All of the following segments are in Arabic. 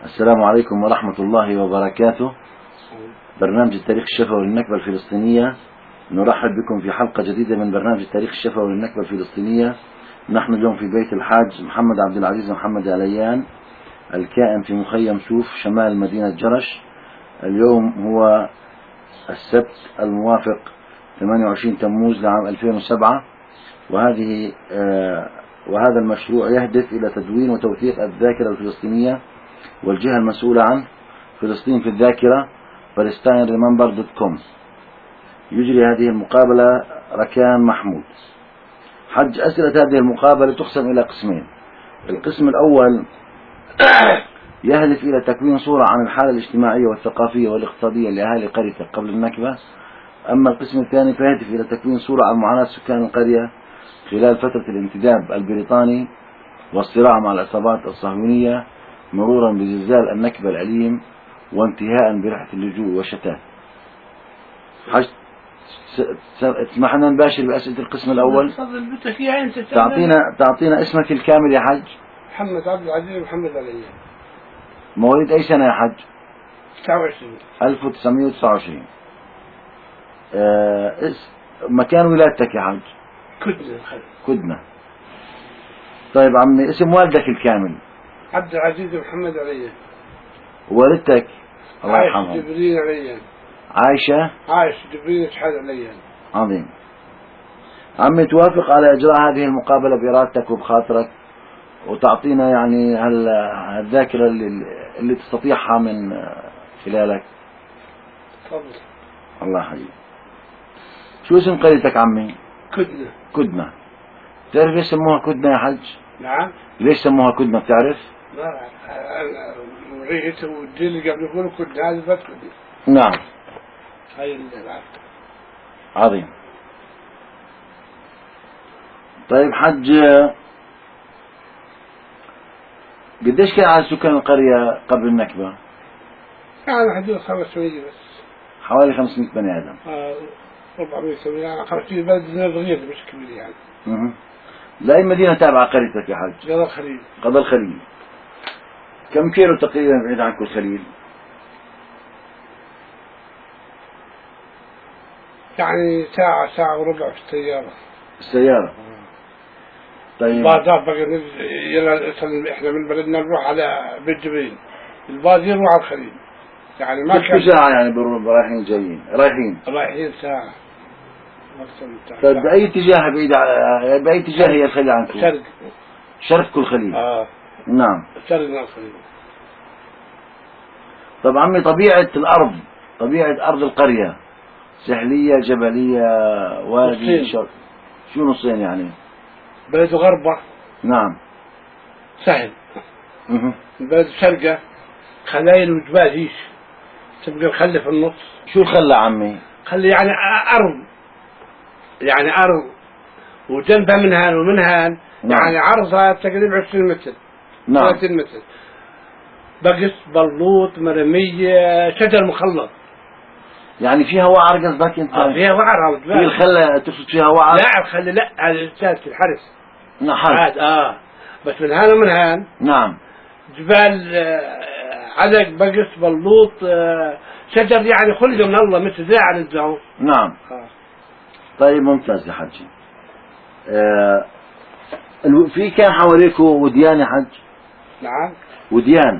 السلام عليكم ورحمة الله وبركاته. برنامج التاريخ الشفوي للنكبة الفلسطينية، نرحب بكم في حلقة جديدة من برنامج التاريخ الشفوي للنكبة الفلسطينية. نحن اليوم في بيت الحاج محمد عبد العزيز محمد عليان الكائن في مخيم سوف شمال مدينة جرش. اليوم هو السبت الموافق 28 تموز لعام 2007، وهذا المشروع يهدف إلى تدوين وتوثيق الذاكرة الفلسطينية والجهة المسؤولة عن فلسطين في الذاكرة palestineremember.com. يجري هذه المقابلة ركان محمود. حج أسئلة هذه المقابلة تقسم إلى قسمين. القسم الأول يهدف إلى تكوين صورة عن الحالة الاجتماعية والثقافية والاقتصادية لأهالي قريتك قبل النكبة. أما القسم الثاني فيهدف إلى تكوين صورة عن معاناة سكان القرية خلال فترة الانتداب البريطاني والصراع مع العصابات الصهيونية، مرورا بزلزال النكبة الأليم وانتهاء برحلة اللجوء والشتات. حج تسمح لنا نباشر بأسئلة القسم الأول؟ تعطينا اسمك الكامل يا حج. محمد عبد العزيز محمد عليان. مواليد أي سنة يا حج؟ 29. 1929. مكان ولادتك يا حج؟ كدنة. كدنة. طيب عمي، اسم والدك الكامل؟ عبد العزيز محمد عليان. والدتك؟ الله يرحمها. عايش جبريل عليان. عايش جبريل شحال عليان. عظيم. عمي، توافق على إجراء هذه المقابلة بإرادتك وبخاطرك، وتعطينا يعني الذاكرة اللي تستطيعها من خلالك؟ تفضل. الله يحييك. شو اسم قريتك عمي؟ كدنة. تعرف ليش سموها كدنة يا حج؟ نعم. ليش سموها كدنة بتعرف؟ لا، ريحته والجيل اللي قبل يقولوا كدنة، هذه بس كدنة. نعم. هاي اللي بعرف. عظيم. طيب حج، قديش كان عدد سكان القرية قبل النكبة؟ يعني حدود 500 بس. حوالي 500 بني آدم. 400 يعني 500 بلد صغير مش كبير يعني. لأي مدينة تابعة قريتك يا حج؟ قضاء الخليل. كم كيلو تقريبا بعيد عنكم الخليل؟ يعني ساعة وربع في السيارة. طيب. بعد بقى يلا احنا من بلدنا نروح على بيت جبريل، الباص يروح على الخليل، يعني ما كان ساعة يعني رايحين جايين رايحين ساعة. طيب بأي اتجاه بأي اتجاه هي الخليل عنكم؟ شرق الخليل. نعم. شرقنا الخليل. طب عمي، طبيعة أرض القرية سهلية جبلية وادي شرق؟ شو نصين يعني؟ بلد غربة. نعم. سهل. بلد شرقة خلايل وجبال هيش، تبقى الخلة في النص. شو الخلة عمي؟ خلي يعني أرض وجنبها من هان ومن هان. نعم. يعني عرضها تقريبا 20 متر. نعم. 30 متر. بقص بلوط مرمية شجر مخلط. يعني فيها وعر قصدك انت؟ فيها وعر. هي الخلة تقصد فيها وعر؟ لا الخلة لا، هذا الحرس. نحرس. بس من هان ومن هان. نعم. جبال علق بقص بلوط شجر، يعني خلق من الله مثل زي على الزعوم. نعم. طيب ممتاز يا حجي. في كان حواليكم وديان يا حج؟ نعم. وديان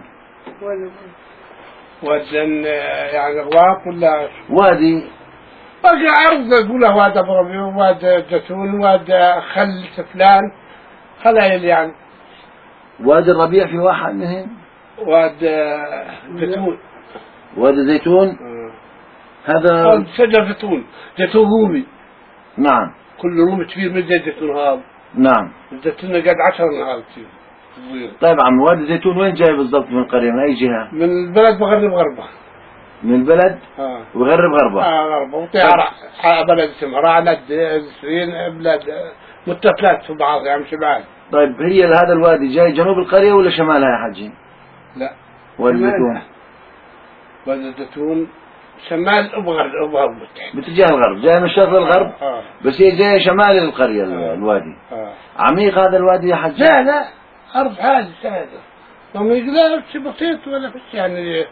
يعني غواط ولا وادي؟ باقي عرض يقولها واد ابربي واد زيتون واد خل سفلان خلايل يعني. وادي الربيع في واحد منهم؟ واد زيتون. وادي زيتون. هذا شجر زيتون رومي. نعم. كل رومي كبير من الزيتون هذا. نعم. الزيتون قد 10 نهار كثير. طيب عم، وادي الزيتون وين جاي بالضبط من القرية؟ من أي جهة؟ من البلد بغرب غربة. من البلد؟ وغرب غربة. غربة وطيارة بلد اسمها رعد سرين، بلاد متصلات في بعض يعني شبعان. طيب هي هذا الوادي جاي جنوب القرية ولا شمالها يا حجي؟ لا. وادي الزيتون. وادي الزيتون شمال وغرب باتجاه الغرب، جاي من الشرق للغرب. بس هي جاية شمال القرية. الوادي. عميق هذا الوادي يا حجي؟ لا أرض عالي سهلة. ما يقدر شيء بسيط ولا فيش يعني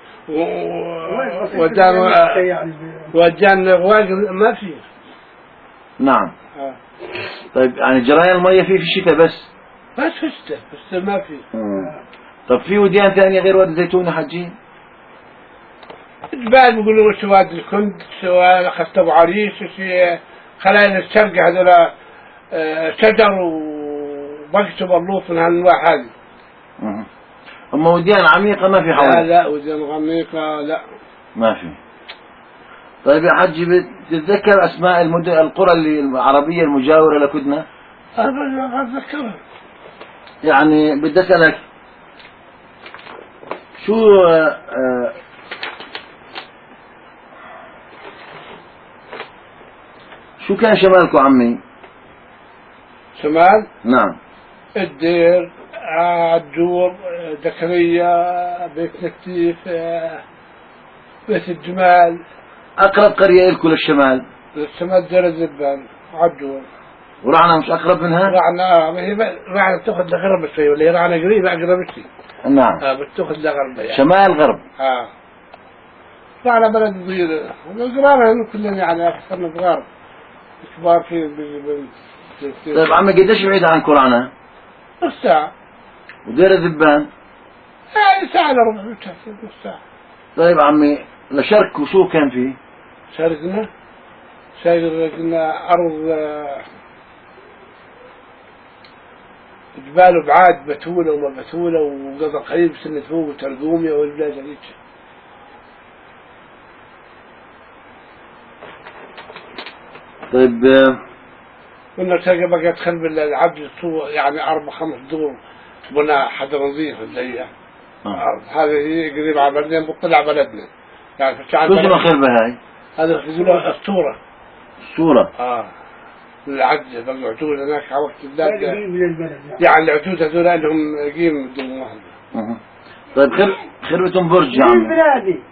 ودان غواق ما في. نعم. طيب يعني جريان المية في الشتاء بس في الشتاء ما في. طب في وديان ثانية غير وادي الزيتون يا حجي؟ بعد بيقولوا سواد الكند سواد خست ابو عريس خلايا الشرق هذول شجر وبقت برلوف من هالانواع هذه. اما وديان عميقة ما في حول؟ لا وديان عميقة لا ما في. طيب يا حجي بتتذكر اسماء المدن القرى العربية المجاورة لكدنا؟ أنا أتذكرها. يعني بدي اسألك شو كان شمالكم عمي؟ شمال؟ نعم. الدير، عجور، دكرية، بيت نكتيف، بيت الجمال. أقرب قرية إلكم للشمال؟ للشمال دير الزبان، عجور. ورعنا مش أقرب منها؟ رعنا بتاخذ لغرب شوي ولا هي رعنا قريبة أقرب شيء. نعم. بتاخذ لغرب يعني. شمال غرب. رعنا بلد صغير، قرارنا كلنا يعني أكثر صغار. كبار في طيب عمي قديش بعيد عنكم رعنا؟ نص ساعة. ودير الذبان؟ ساعة إلا ربع نص ساعة. طيب عمي لشرق شو كان فيه؟ شرقنا أرض جبال بعاد بتولة وما بتولة وقضى قريب سنة فوق وترقومية والبلاد هذيك. طيب قلنا تلقى بقى تخرب العبد يعني 4-5 دور بناء حدا نظيف زي هذه هي قريب على بلدنا بتطلع بلدنا يعني شو اسمها خربة هاي؟ هذا يقولوا الصورة. الصورة. العجز بقى عجوز هناك على وقت البلاد يعني العجوز هذول لهم قيم دون واحد. طيب خربة برج يا عمي. بلادي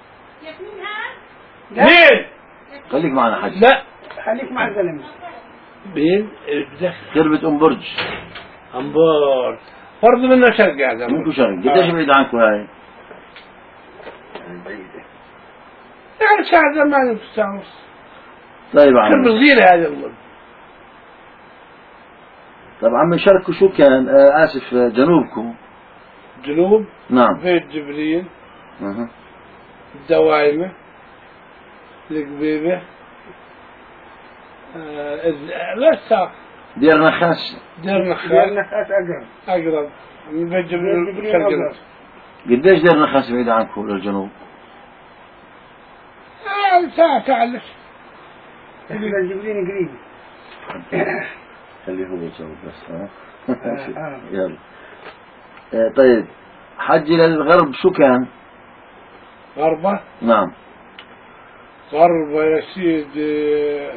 مين؟ خليك معنا حاج. لا خليك مع الزلمة. مين؟ خربة برج. أمبور برضه منه شرق هذا. منكم شرق. قديش بعيد عنكم هاي؟ يعني ساعة زمان ساعة ونص. طيب عمي. خربة صغيرة هذا الأمور. طب عمي شرقكم شو كان؟ آسف جنوبكم. جنوب. نعم. بيت جبريل. الدوايمة. القبيبة. لسه. دير نخاس. دير نخاس أقرب من بيت جبريل شرقنا. قديش دير نخاس بعيد عنكم للجنوب؟ ساعة لش. جبريل قريب. خليه هو يجاوب بس. يلا. طيب حجي للغرب شو كان؟ غربة؟ نعم. غربة يا سيدي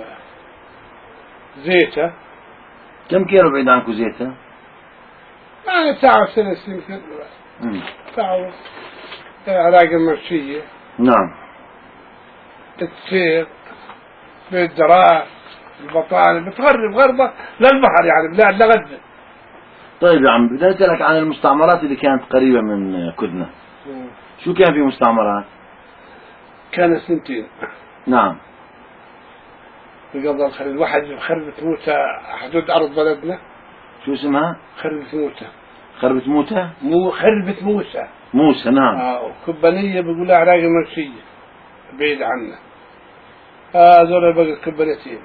زيتة. كم كيلو بعيد عنكم زيتة؟ ساعة و3 يمكن. ساعة ونص. عراق المرشية. نعم. التسير بالدراء البطالة بتغرب غربة للبحر يعني بلاد لغزة. طيب يا عم بدي أسألك عن المستعمرات اللي كانت قريبة من كدنا. شو كان في مستعمرات؟ كان 2. نعم. بقبل الخليل واحد خربة موسى حدود أرض بلدنا. شو اسمها؟ خربة موسى. خربة موسى؟ مو خربة موسى. موسى نعم. وكبانية بيقولها عراق المرشية بعيد عنا. هذول بقى كبانيتين.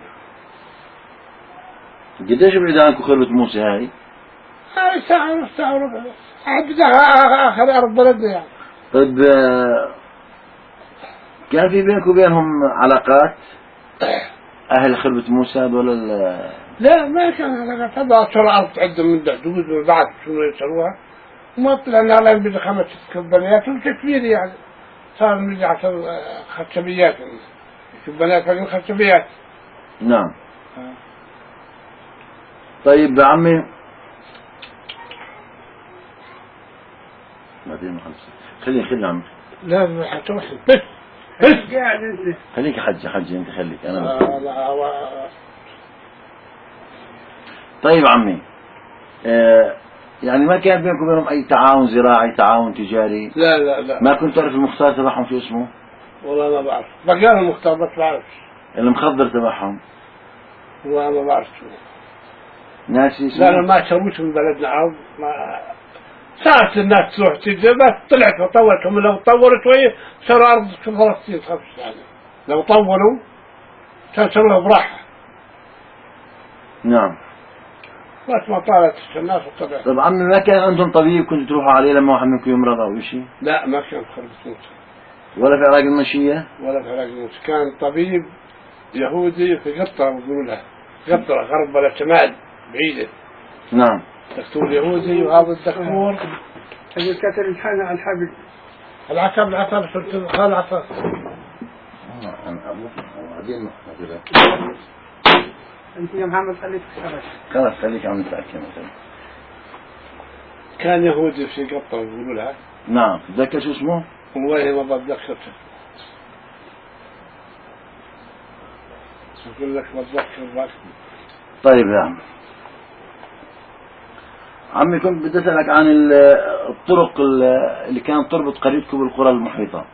قديش بعيد عنكم خربة موسى هاي؟ ساعة ونص ساعة وربع. آخر أرض بلدنا يعني. طيب كان في بينك وبينهم علاقات؟ أهل خربة موسى ولا لا ما كان علاقات. هذا أشهر أرض عندهم من دعدود وبعد شنو يسووها وما طلع لنا على بيد 5 كبانيات وتكبير يعني صار من 10 خشبيات كبانيات باقي خشبيات. نعم. طيب يا عمي بعدين خلي عمي. لا حتوحي بس قاعد انت. خليك حج انت خليك انا طيب عمي يعني ما كان بينكم وبينهم أي تعاون زراعي، تعاون تجاري؟ لا لا لا. ما كنت تعرف المختار تبعهم شو اسمه؟ والله ما بعرف، بقال المختار بس بعرفش. المخضر تبعهم؟ والله ما بعرف شو. ناسي لا أنا اسمه؟ ما شروش من بلدنا عرض، ما صارت الناس تروح تجي، بس طلعت وطورت، هم لو طوروا شوية صاروا أرض في فلسطين خمس يعني، لو طوروا كان سووها براحة. نعم. بس ما طالت الناس وطلعت. طب عمي ما كان عندهم طبيب كنتوا تروحوا عليه لما واحد منكم يمرض أو شيء؟ لا ما كان خربت موسى ولا في عراق المشية؟ ولا في عراق موسى، كان طبيب يهودي في قطرة بيقولوا لها، قطرة غرب ولا شمال بعيدة. نعم. دكتور يهودي، وهذا الدكتور اللي كتر الحالة على الحبل. العصب صرت خال العصب. انت يا محمد خليك تسألك. خلاص خليك عم تحكي مثلا. كان يهودي في قطرة بيقولوا لها. نعم. تذكر شو اسمه؟ والله ما بتذكر. أقول لك بتذكر بس. طيب يا عم. عمي كنت بدي أسألك عن الطرق اللي كانت تربط قريتكم بالقرى المحيطة.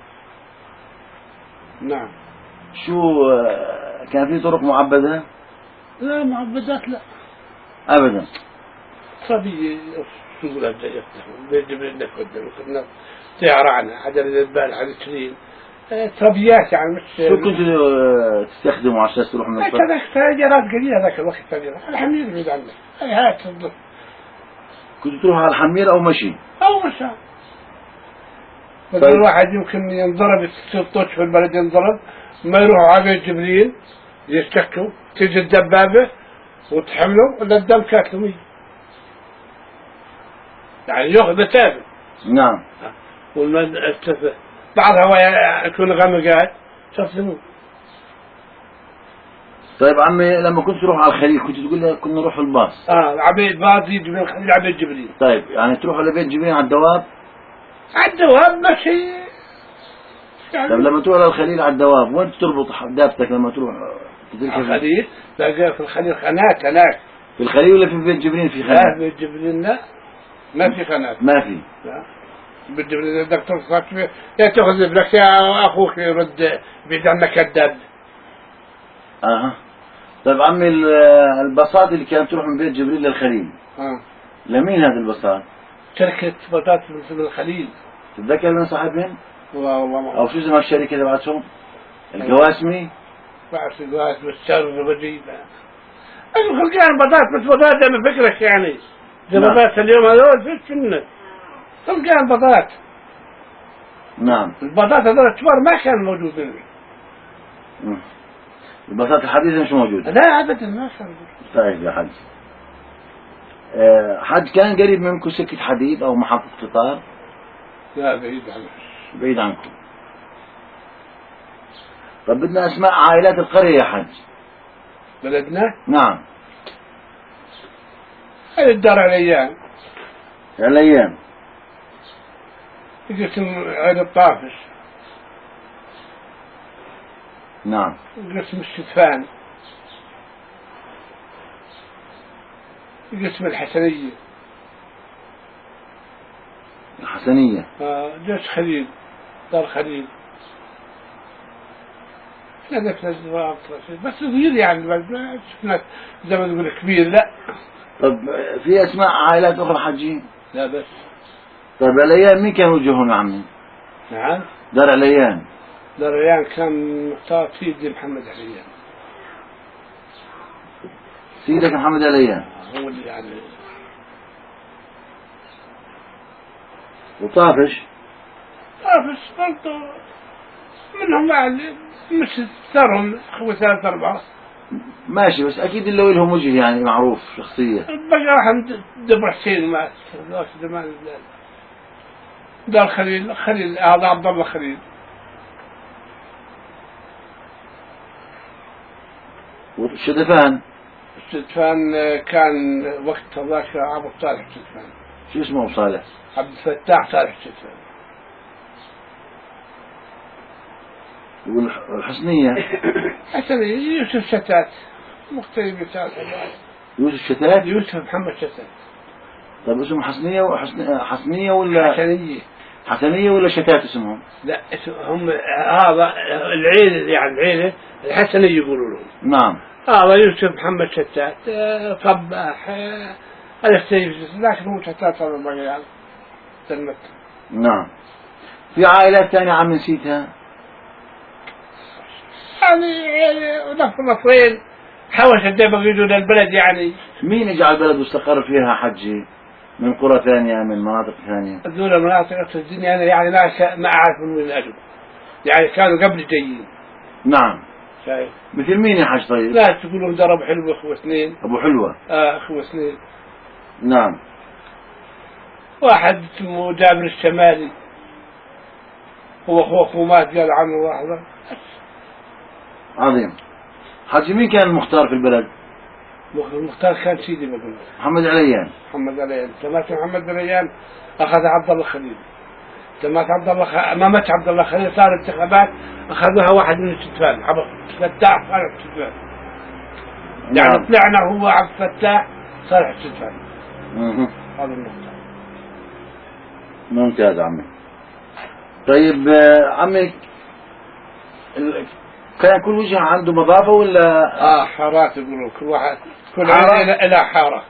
نعم. شو كان في طرق معبدة؟ لا معبدات لا. أبدا. صبي نقول هذا بيجيب لنا كنا سيارة عنها عدد البال عدد سنين صبيات يعني مش. شو كنتوا تستخدموا عشان تروح من الطرق؟ هذاك تاجرات قليلة ذاك الوقت تاجرات الحمير بعيد عنه هاي تصدق. كنتوا تروحوا على الحمير أو مشي؟ أو مشى. بس الواحد يمكن ينضرب السلطوش في البلد ينضرب ما يروحوا على بيت جبريل يشتكوا تيجي الدبابة وتحمله ولا الدم كاتلومي يعني ياخذ تابع. نعم. والمن بعضها يكون غمقات شفتموه. طيب عمي لما كنت تروح على الخليل كنت تقول لي كنا نروح الباص. عبيد باص يجي من الخليل عبيد جبريل. طيب يعني تروحوا لبيت جبريل على الدواب؟ على الدواب ماشي يعني. طيب لما تروح على الخليل على الدواب وين تربط دابتك لما تروح؟ الخليل لا في الخليل خنات هناك. في الخليل ولا في بيت جبريل في خنات؟ لا بيت جبريل لا ما في خنات. ما في. لا بيت جبريل الدكتور صاحبي يا تاخذ ابنك يا اخوك يرد بيد عنك كذاب. اها. طيب عمي الباصات اللي كانت تروح من بيت جبريل للخليل لمين هذه الباصات؟ شركة بطاطس من الخليل. تتذكر من صاحبهم؟ والله ما او شو اسمها الشركة تبعتهم؟ القواسمي؟ بعرف القواسم الشر الرجيم. الخلقان بطاطس بس بطاطس من فكرك يعني. زي بطاطس اليوم هذول في السنة. خلقان بطاطس. نعم. البطاطس هذول الكبار ما كان موجودين. الباصات الحديثة مش موجودة؟ لا أبدا ما كان موجود. طيب يا حج. حج كان قريب منكم سكة حديد أو محطة قطار؟ لا بعيد عنه. بعيد عنكم. طب بدنا أسماء عائلات القرية يا حج. بلدنا؟ نعم. هذه الدار عليان. عليان. قسم عيد الطافش. نعم. قسم الشتفان. قسم الحسنية. الحسنية. جيش خليل. دار خليل. هذاك بس صغير يعني ما شفنا زي ما تقول كبير لا. طب في أسماء عائلات أخرى حجين؟ لا بس. طيب عليان مين كان وجههم يا عمي؟ نعم. دار عليان. دار عليان كان مختار سيدي محمد عليان. سيدك محمد عليان. هو اللي يعني. وطافش؟ طافش برضه منهم يعني مش صارهم هو ثلاث أربعة. ماشي بس أكيد اللي لهم وجه يعني معروف شخصية. بقى راح دبر حسين ما زمان دار خليل هذا عبد الله خليل. والشدفان؟ الشدفان كان وقت ذاك أبو صالح الشدفان. شو اسمه أبو صالح؟ عبد الفتاح صالح الشدفان. والحسنية؟ حسنية يوسف شتات مختلف مثال. يوسف شتات؟ يوسف محمد شتات. طيب اسمهم حسنية ولا حسنية. حسنية ولا شتات اسمهم؟ لا هم هذا العيلة، يعني العيلة الحسنية يقولوا لهم. نعم. هذا يوسف محمد شتات، صباح، هذا السيف، لكن هو شتات هذا ما يعني سلمت. نعم. في عائلات ثانية عم نسيتها؟ يعني نفرين حوشت دائما يجون البلد يعني. مين اجى على البلد واستقر فيها حجي من قرى ثانية من مناطق ثانية؟ هذول المناطق الدنيا أنا يعني ما أعرف من وين أجوا، يعني كانوا قبل جايين. نعم. شايف؟ مثل مين يا حج طيب؟ لا تقولون در أبو حلوة أخوة اثنين. أبو حلوة. أخوة اثنين. نعم. واحد اسمه جابر الشمالي، هو أخوه مات قال عنه واحد. عظيم. حجي مين كان المختار في البلد؟ المختار كان سيدي بقول محمد عليان. محمد عليان. تمات محمد عليان أخذ عبد الله خليل. تمات عبد الله ما مات عبد الله خليل، صار انتخابات أخذوها واحد من الشتفان، عبد الفتاح صالح الشتفان. يعني طلعنا هو عبد الفتاح صالح الشتفان. هذا النقطة. ممتاز عمي. طيب عمي كان كل وجه عنده مضافة ولا؟ حارات يقولون كل واحد كل عائلة إلى حارة.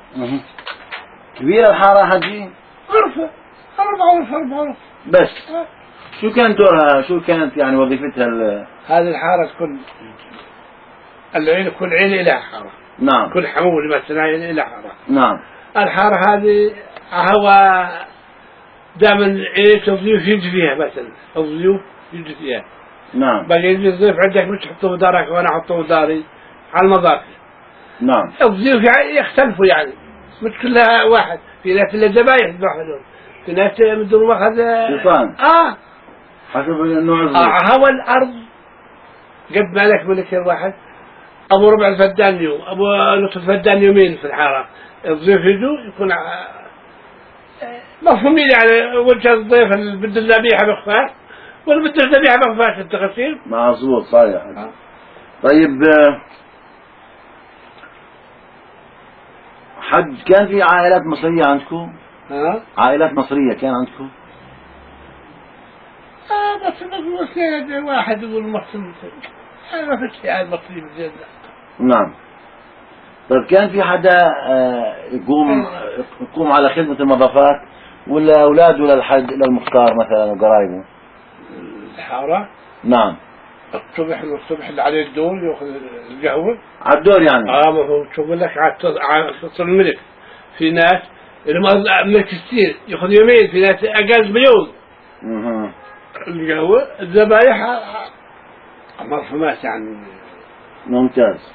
كبيرة الحارة حجي؟ غرفة 4 غرف بس. شو كان دورها؟ شو كانت يعني وظيفتها؟ هذه الحارة كل العيلة، كل عيلة إلى حارة. نعم. كل حمول مثلا عيلة إلى حارة. نعم. الحارة هذه هو دائما الضيوف يجي فيها، مثلا الضيوف يجي فيها. نعم. باقي يجي الضيف عندك مش تحطوه دارك وأنا أحطوه داري على المضاف. نعم. الضيوف يعني يختلفوا، يعني مش كلها واحد. في ناس اللي ذبايح يذبحوا، في ناس بدون واخذ شيطان. حسب النوع الضيف. هو الأرض قد مالك ملك الواحد. أبو ربع الفدان يوم، أبو نصف الفدان يومين في الحارة. الضيف يجوا يكون مفهومين، يعني وجه الضيف اللي بده الذبيحة بخفاش واللي بده الذبيحة بخفاش التغسيل. مظبوط صحيح. طيب حج كان في عائلات مصرية عندكم؟ عائلات مصرية كان عندكم؟ بس نقول واحد يقول مصري، ما في شيء عائلة مصرية بالجنة. نعم. طيب كان في حدا يقوم على خدمة المضافات ولا أولاده للمختار مثلا وقرايبه؟ الحارة؟ نعم. الصبح اللي عليه الدور يأخذ القهوة على الدور يعني؟ ما هو شو بقول لك على الملك. في ناس ملك كثير يأخذ يومين، في ناس أقل بيوم. القهوة الذبايح مرحومات يعني. ممتاز.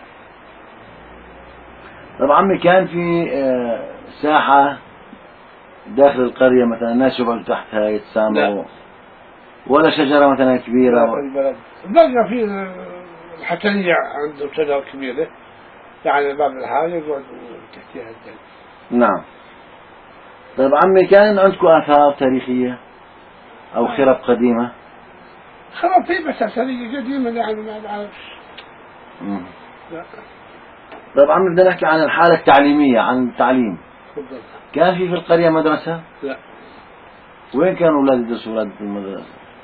طبعا عمي كان في ساحة داخل القرية مثلا الناس يقعدوا تحتها يتسامروا، ولا شجرة مثلا كبيرة؟ في البلد بقى في الحسنية عندهم شجرة كبيرة، يعني باب الحاجة يقعدوا تحتها الدنيا. نعم. طيب عمي كان عندكم آثار تاريخية أو خرب قديمة؟ خرب في بس أثرية قديمة يعني ما بعرفش. لا. طيب عمي بدنا نحكي عن الحالة التعليمية، عن التعليم. تفضل. كان في القرية مدرسة؟ لا. وين كانوا أولاد يدرسوا أولاد في المدرسة؟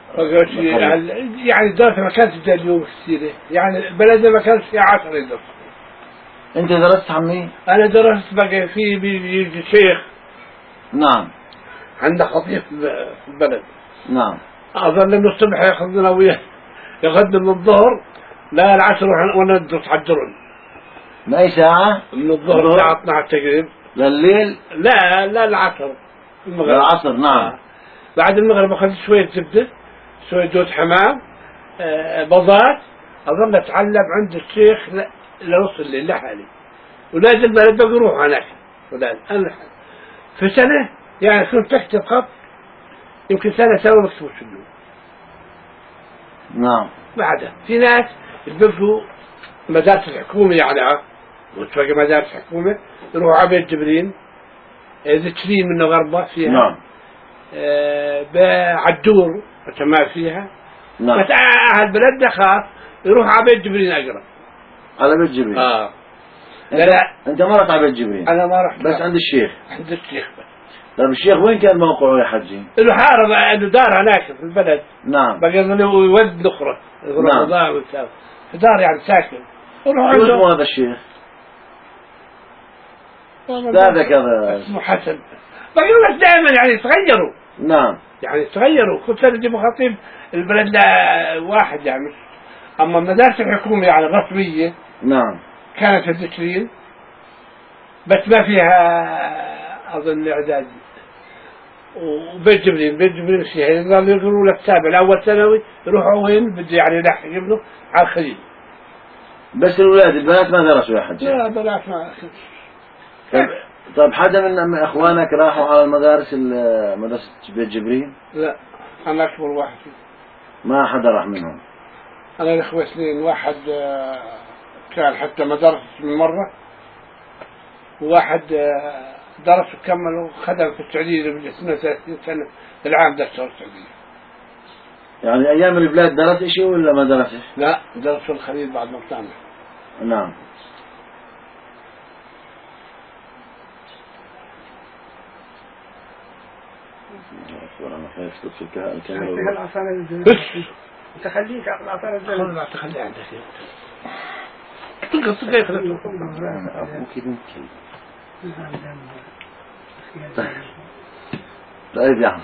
يعني الدراسة ما كانت زي اليوم كثيرة، يعني بلدنا ما كانش فيها 10 يدرس. أنت درست عمي؟ أنا درست بقى في بيجي شيخ. نعم. عنده خطيب في البلد. نعم. أظن من الصبح ياخذنا وياه، ياخذنا من الظهر لا العصر وانا ندرس على الدرن. من أي ساعة؟ من الظهر الساعة 12 تقريبا. لليل؟ لا العصر. المغرب. العصر نعم. بعد المغرب أخذت شوية زبدة، شوية جوز حمام، بضات، أظل أتعلم عند الشيخ لنص الليل لحالي، ولازم البلد بقى أروح هناك، ولازم أنا في سنة يعني كنت أكتب خط يمكن سنة سوا مكتوب شنو. نعم. بعدها في ناس يبقوا مدارس الحكومة يعني وتبقى مدارس حكومة يروحوا عبيد جبرين إذا تشرين منه غربة فيها. نعم. بعدور ما فيها. نعم. بس أهل البلد خاف يروح عبيد جبرين أقرب. على بيت جبرين. لا أنت ما رحت على بيت جبريل؟ أنا ما رحت، بس عند الشيخ. عند الشيخ بس. طيب الشيخ وين كان موقعه يا حجي؟ له حارة عنده دار هناك في البلد. نعم. بقى له ولد الأخرى رمضان وسام في دار يعني ساكن. شو اسمه هذا الشيخ؟ هذا كذا اسمه حسن. بقول لك دائما يعني تغيروا. نعم. يعني تغيروا، كل سنة يجيبوا خطيب البلد لا واحد يعني. أما المدارس الحكومية يعني الرسمية نعم كانت في تشرين بس ما فيها أظن إعدادي. وبيت جبريل فيها يقدروا يقولوا لك سابع الأول ثانوي يروحوا وين بده يعني يلحق ابنه على الخليل. بس الأولاد البنات ما درسوا يا حجي؟ لا بنات ما. طيب حدا من إخوانك راحوا على المدارس مدرسة بيت جبريل؟ لا أنا أكبر واحد فيه. ما حدا راح منهم؟ أنا الأخوة اثنين، واحد كان حتى ما درس من مرة، وواحد درس وكمل وخدم في السعودية ب 32 سنة العام درس في السعودية. يعني أيام البلاد درس إشي ولا ما درسش؟ لا درس في الخليل بعد ما طلعنا. نعم. أنا خايف تدخل الكاميرا. انت خليك العصا الزلمه. خلنا تخلي عندك. تلقى كيف ممكن. طيب يا عم.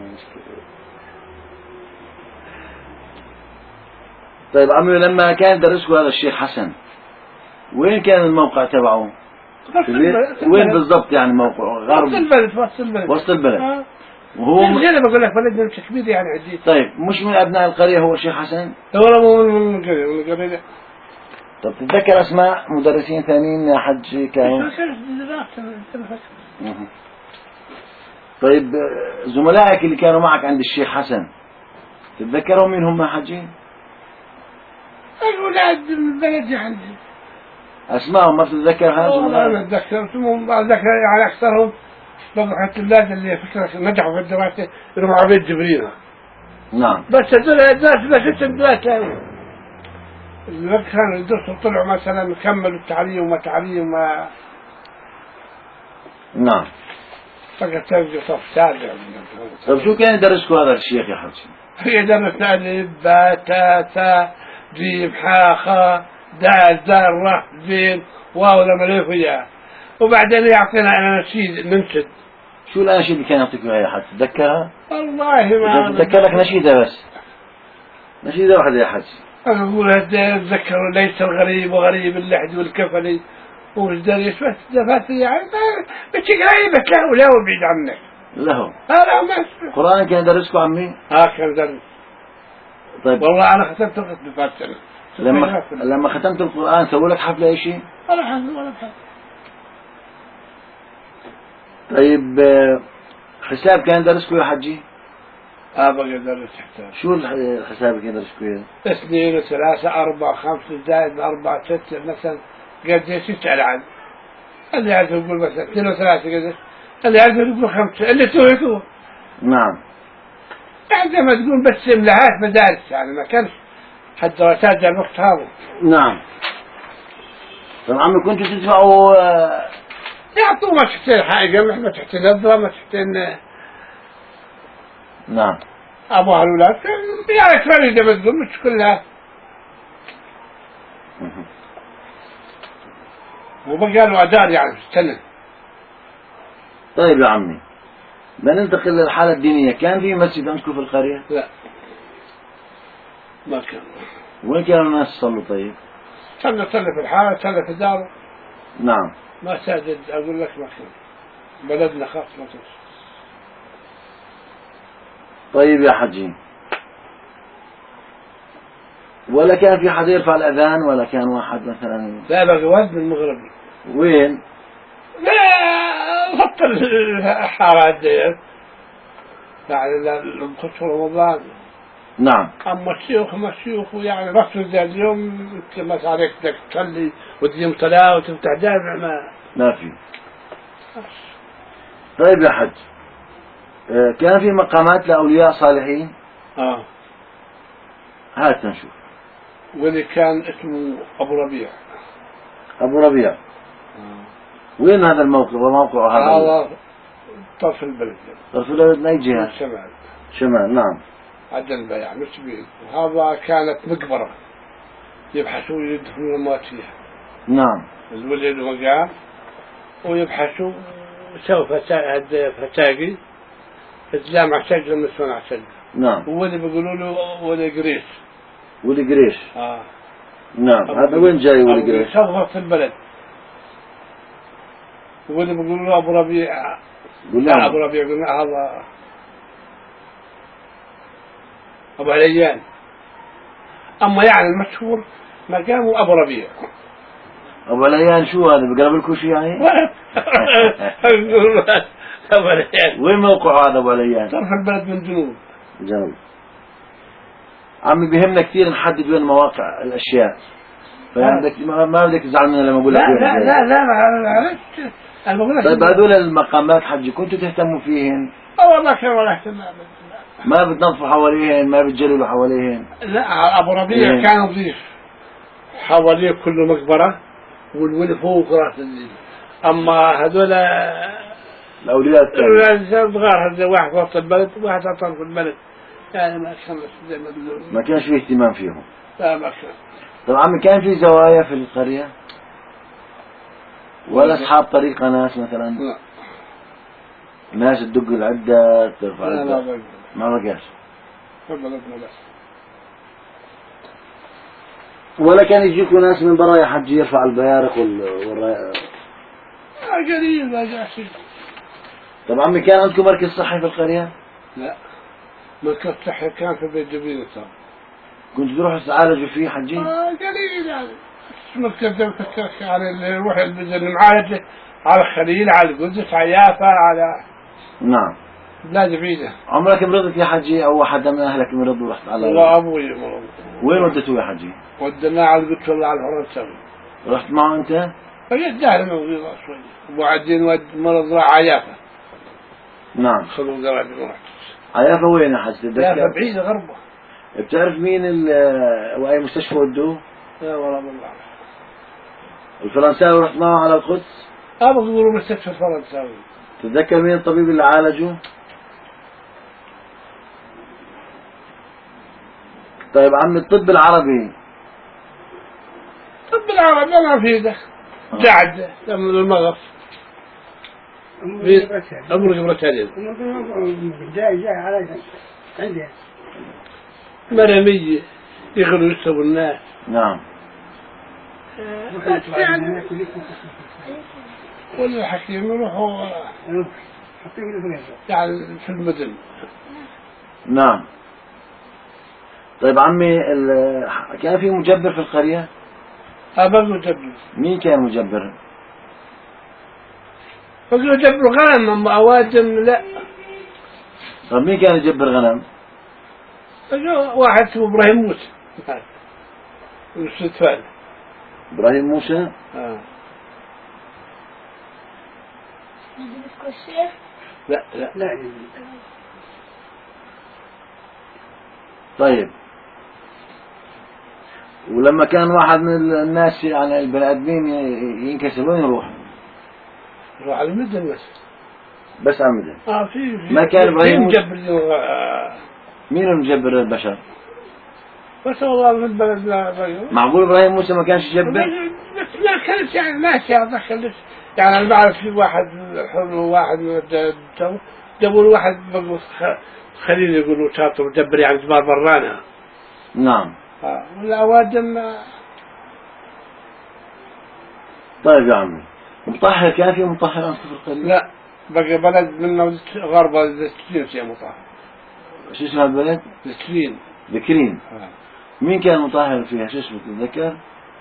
طيب عمي لما كان درسكم هذا الشيخ حسن وين كان الموقع تبعه؟ وين بالضبط يعني موقعه؟ غرب وسط البلد. وهو زي ما بقول لك بلدنا مش كبير يعني عديد. طيب مش من أبناء القرية هو الشيخ حسن؟ ولا مو من القرية. طب تتذكر أسماء مدرسين ثانيين يا حج كانوا؟ طيب زملائك اللي كانوا معك عند الشيخ حسن تتذكرهم مين هم حجي؟ الأولاد من البلد عندي. أسمائهم ما بتتذكرها؟ والله أنا تذكرتهم أتذكر يعني أكثرهم طبعا الأولاد اللي فكرة نجحوا في الدراسة يروحوا على بيت جبريل. نعم. بس هذول بس الدراسة يعني اللي كانوا يدرسوا طلعوا مثلا كملوا التعليم وما تعليم ما. نعم. فقط ترجع صف سابع. طيب شو كان يدرسكم هذا الشيخ يا حجي؟ هي درسنا ألف باء تاء ثاء جيم حاء خاء دال ذال راء زين واو لما ليه وياه، وبعدين يعطينا أنا نشيد ننشد. شو الأنشيد اللي كان يعطيك إياها يا حج تتذكرها؟ والله ما تتذكر لك نشيدة بس نشيدة واحدة يا حج. أنا أقول أتذكر ليس الغريب وغريب اللحد والكفلي والدريس بس دفات يعني بس قريبة له ولا هو بعيد عنك. له. لا ما القرآن كان يدرسكم عمي؟ كان درس. طيب والله أنا ختمت القسم فات سنة. لما ختمت القرآن سووا لك حفلة أي شيء؟ ولا حفلة ولا حفلة. طيب حساب كان يدرسكم يا حجي؟ بقى درس حساب. شو الحساب اللي كان يدرسكم إياه؟ 2 و3 4 5 زائد 4 6 مثلا قديش يسأل عنه. اللي يعرف يقول مثلا 2 و3 قديش، اللي يعرف يقول 5 اللي توه. نعم. يعني زي ما تقول بس املاءات مدارس يعني ما كانش حد دراسات ذا الوقت هذا. نعم. طبعا عمي كنتوا تدفعوا يعطوا ما تحتين حاجة ما تحتين نظرة ما تحتين. نعم. أبوها الأولاد يعني فريدة بتقول مش كلها. وبقى له أدار يعني في السنة. طيب يا عمي بننتقل للحالة الدينية. كان في مسجد عندكم في القرية؟ لا ما كان. وين كانوا الناس يصلوا طيب؟ صلى في الحالة صلى في داره. نعم. مساجد أقول لك ما كان. بلدنا خاص ما كان. طيب يا حجي ولا كان في حدا يرفع الأذان ولا كان واحد مثلا؟ لا بقى وزن المغربي. وين؟ لا خط الحارات ديت يعني نخش رمضان. نعم. أما الشيوخ ما الشيوخ يعني رسل ذا اليوم مثلا عليك بدك تصلي وتجيب صلاة وتفتح جامع ما في. طيب يا حج كان في مقامات لأولياء صالحين؟ هات نشوف. واللي كان اسمه أبو ربيع. أبو ربيع. وين هذا الموقع وموقع هذا؟ هذا طرف البلد. طرف البلد من أي جهة؟ الشمال. شمال. نعم. عدن بيع مش بعيد. وهذا كانت مقبرة يبحثوا يدفنون الموت فيها. نعم. الولد وقع ويبحثوا سوف فتاقي الجامع سجل من صنع سجل. نعم. واللي بيقولوا له ولي قريش. ولي قريش. نعم. هذا وين جاي ولي قريش؟ صفوة البلد. واللي بيقولوا له أبو ربيع. لا أبو ربيع قلنا هذا أبو عليان. أما يعني المشهور مقامه أبو ربيع. أبو عليان شو هذا بقرب الكوشي يعني؟ أبو عليان. وين موقع هذا أبو عليان؟ طرف البلد من جنوب. جنوب. عمي بيهمنا كثير نحدد وين مواقع الأشياء. فعندك ما بدك تزعل مني لما أقول لك لا لا لا لا أنا بقول لك. طيب هذول المقامات حجي كنتوا تهتموا فيهن؟ والله كان ولا اهتمام. ما بتنظفوا حواليهن ما بتجللوا حواليهن؟ لا أبو ربيع كان نظيف حواليه كله مقبرة والولي فوق راس الزين. أما هذول الأولياء صغار هذا واحد وسط البلد وواحد على طرف البلد يعني ما كان زي ما بيقولوا ما كانش فيه اهتمام فيهم. لا ما كان. طبعا عمي كان في زوايا في القرية ولا أصحاب طريقة ناس مثلا؟ لا. ناس تدق العدة ترفع لا ما بقاش. بلدنا لا. ولا كان يجيكوا ناس من برا يا حجي يرفع البيارق قليل ما جاء شيء. طب عمي كان عندكم مركز صحي في القرية؟ لا مركز صحي كان في بيت جبيل صار. كنتوا تروحوا تعالجوا فيه حجي؟ قليل يعني. مركز يعني اللي يروح المعالجة على الخليل على القدس على يافا على. نعم. بلاد بعيدة. عمرك مرضت يا حجي أو حدا من أهلك مرض ورحت على؟ والله أبوي مرض. وين وديتوه يا حجي؟ ودناه على القدس والله على الفرنسا. رحت معه أنت؟ فجأة داهر موجودة شوي. وبعدين مرض راح عيافة. نعم. خلوا قرابي ما رحت. عيافة وين يا حجي؟ عيافة بعيدة غربة. بتعرف مين وأي مستشفى ودوه؟ لا والله ما بعرف. الفرنساوي رحت معه على القدس؟ بيقولوا مستشفى فرنساوي. تتذكر مين الطبيب اللي عالجه؟ طيب عمي الطب العربي. الطب العربي ما في ده. جعد من المغرب. أمر جبرتالين. جاي على عندي. مرمية يغلوا يسووا الناس. نعم. يعني ولا حكيم يروحوا يعني في المدن. نعم. طيب عمي كان في مجبر في القرية؟ هذا مجبر. مين كان مجبر؟ فقالوا جبروا غنم أما أوادم لا. طيب مين كان يجبر غنم؟ واحد اسمه إبراهيم موسى. الاستدفال. إبراهيم موسى؟ لا لا لا. طيب ولما كان واحد من الناس يعني البني آدمين ينكسر وين يروح؟ يروح على المدن بس على المدن. في ما كان إبراهيم مجبر. مين المجبر البشر؟ بس والله في البلد لا غيره. معقول إبراهيم موسى ما كانش يجبر؟ بس لا كانت يعني ماشي دخل يعني أنا بعرف في واحد حلو واحد من الجو جابوا واحد خليل يقولوا شاطر مجبر يعني جبار برانا. نعم. والأوادم. طيب يا عمي مطهر كان في مطهر أنت في القرية؟ لا بقى بلد من غربة ذكرين فيها مطهر. شو اسمها البلد؟ ذكرين. ذكرين. مين كان مطهر فيها شو اسمه تتذكر؟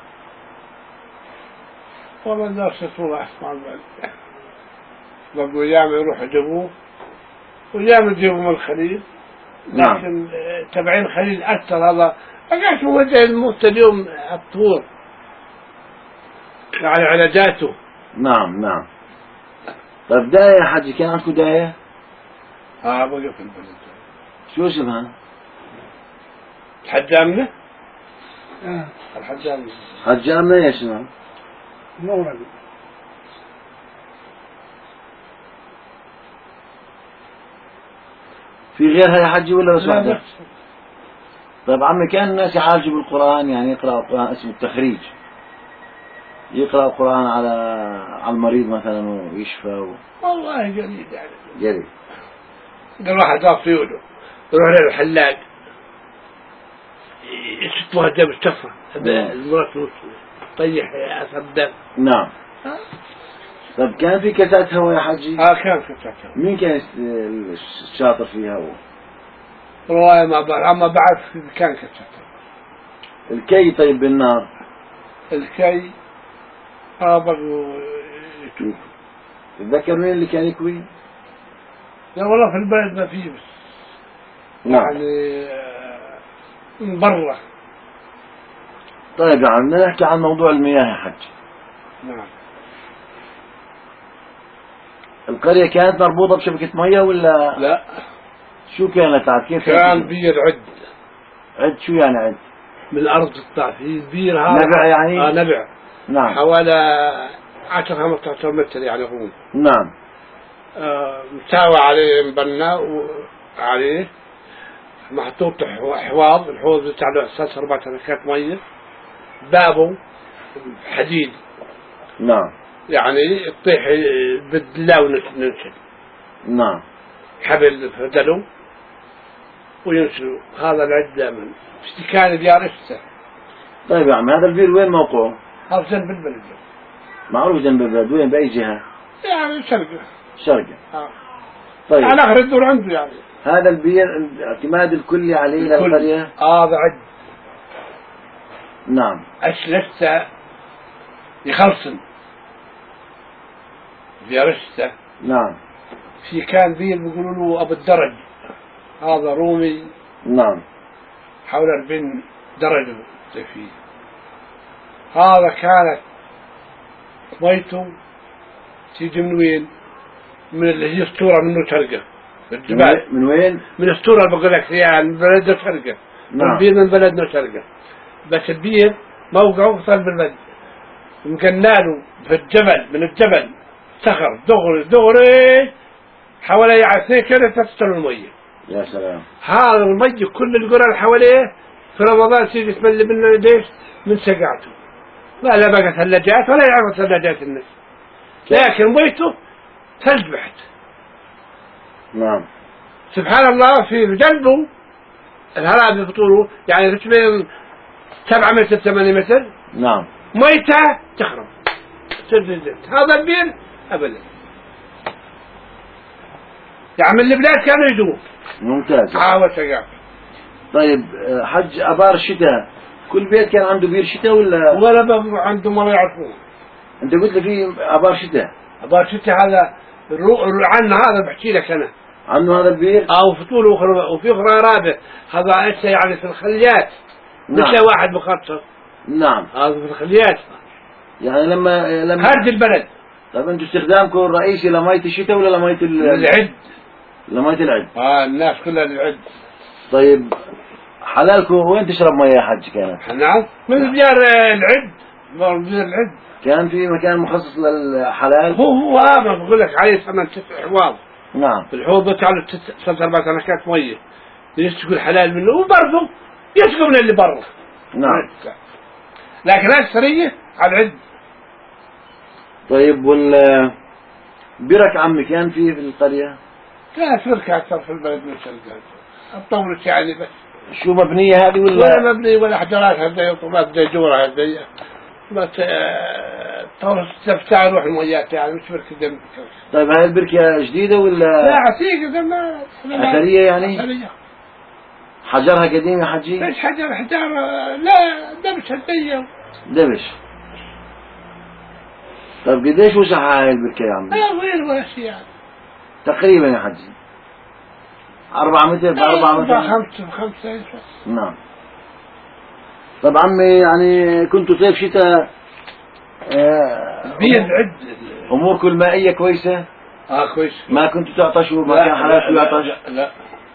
والله لا شطور أسمع البلد. بقوا ياما يروحوا جابوه وياما يجيبوا من الخليل. لكن تبعين الخليل أكثر هذا ما موجه الموت اليوم الطهور على علاجاته. نعم نعم. طيب داية يا حجي كان عندكم داية؟ بقى في البلد. شو اسمها؟ الحجامنة؟ الحجامنة. حجامنة ايش اسمها؟ مورد. في غيرها يا حجي ولا بس لا واحدة؟ بس. طيب عمي كان الناس يعالجوا بالقرآن، يعني يقرأوا القرآن اسمه التخريج، يقرأ القرآن على المريض مثلا ويشفى والله قليل يعني. جري. قال واحد ضاف في يده يروح للحلاق يشتوها الدم الشفرة المرات طيح أثر الدم. نعم. طيب كان في كاسات هوا يا حجي؟ كان كتاتها. مين كان الشاطر فيها هو؟ رواية ما بعرف، أما بعرف كان كتاتها. الكي طيب بالنار؟ الكي برضو يتوب. تتذكر مين اللي كان يكوي؟ لا والله في البلد ما فيه، بس نعم. يعني من برا. طيب يا عم بدنا نحكي عن موضوع المياه يا حج. نعم. القرية كانت مربوطة بشبكة مياه ولا؟ لا، شو كانت عاد كيف كان بير عد. عد شو يعني عد؟ من الأرض تطلع فيه البير هذا. نبع يعني؟ نبع. نعم. حوالي 10-15 متر يعني هو. نعم. مساوى عليه مبنى عليه محطوط حواض، الحوض بتاع له اساس 4 تنكات ميه، بابه حديد. نعم. يعني تطيح بالدلا وننشل. نعم. حبل فدلو وينشلوا. هذا العد دائما اشتكان بيارسته. طيب يا عم هذا البير وين موقعه؟ هذا جنب البلد. معروف جنب البلد، وين بأي جهة؟ يعني شرقه. شرقة. طيب على آخر الدور عنده يعني. هذا البير الاعتماد الكلي عليه للقرية؟ هذا عد. نعم. أشلسته يخلصن بيارسته. نعم. في كان بير بيقولوا له أبو الدرج، هذا رومي. نعم. حول 40 درجة فيه. هذا كانت ميته تيجي من وين؟ من اللي هي اسطورة منه ترقة الجبال. من وين؟ من اسطورة اللي بقول لك فيها من بلدنا ترقة. نعم. البير من بلدنا ترقة، بس البير موقعه في قلب البلد، مقناله في الجبل، من الجبل صخر دغري حوالي 2 كيلو تفصل المية. يا سلام. هذا المي كل القرى اللي حواليه في رمضان تيجي تملي منه ليش؟ من سقعته. لا بقى ثلاجات ولا يعرف ثلاجات الناس، لكن ميته ثلج بحت. نعم. سبحان الله في جنبه الهراب بطوله يعني في 7 متر 8 متر. نعم. ميته تخرب تنزل. هذا البير ابدا يعني من البلاد كانوا يجوا. ممتاز. سقع. طيب حج أبار الشتاء كل بيت كان عنده بير شتاء ولا عنده ما يعرفون. انت قلت لي في أبار شتاء. أبار شتاء هذا عنه، هذا بحكي لك أنا عنه هذا البير. في طول وفي أخرى رابع. هذا إيش يعني في الخليات. نعم. مش واحد مخصص. نعم. هذا في الخليات يعني لما خارج البلد. طيب انتم استخدامكم الرئيسي لمية الشتاء ولا لمية العد؟ لمية العد. الناس كلها العد. طيب حلالكم وين تشرب مياه يا حج كانت؟ نعم من بيار العد. بيار العد كان في مكان مخصص للحلال؟ هو ما بقول لك عليه 8 9 حواض. نعم. الحوض بتاع له 4 تنكات ميه يسقوا الحلال منه، وبرضه يسقوا من اللي برا. نعم. لكن الأكثرية على العد. طيب برك عمي كان في القرية؟ كانت فركة أكثر في البلد من شلقات الطولت يعني، بس شو مبنية هذه ولا مبني ولا حجرات هذي وطوبات ديجورة هذي، بس طولت تفتح روح الميات يعني مش بركة دم. طيب هاي البركة جديدة ولا؟ لا عتيقة زمان أثرية يعني؟ أثرية. حجرها قديم يا حجي؟ ليش حجر لا دبش هدية. دبش. طيب قديش وسعها هاي البركة يا عمي؟ لا غير ولا شيء يعني. تقريبا يا حجي 4 متر ب4 متر؟ 5. نعم. طب عمي يعني كنتوا صيف شتاء بيد عد أموركم المائية كويسة؟ كويس. ما كنتوا تعطشوا؟ ما كان حالاتكم يعطش؟ لا.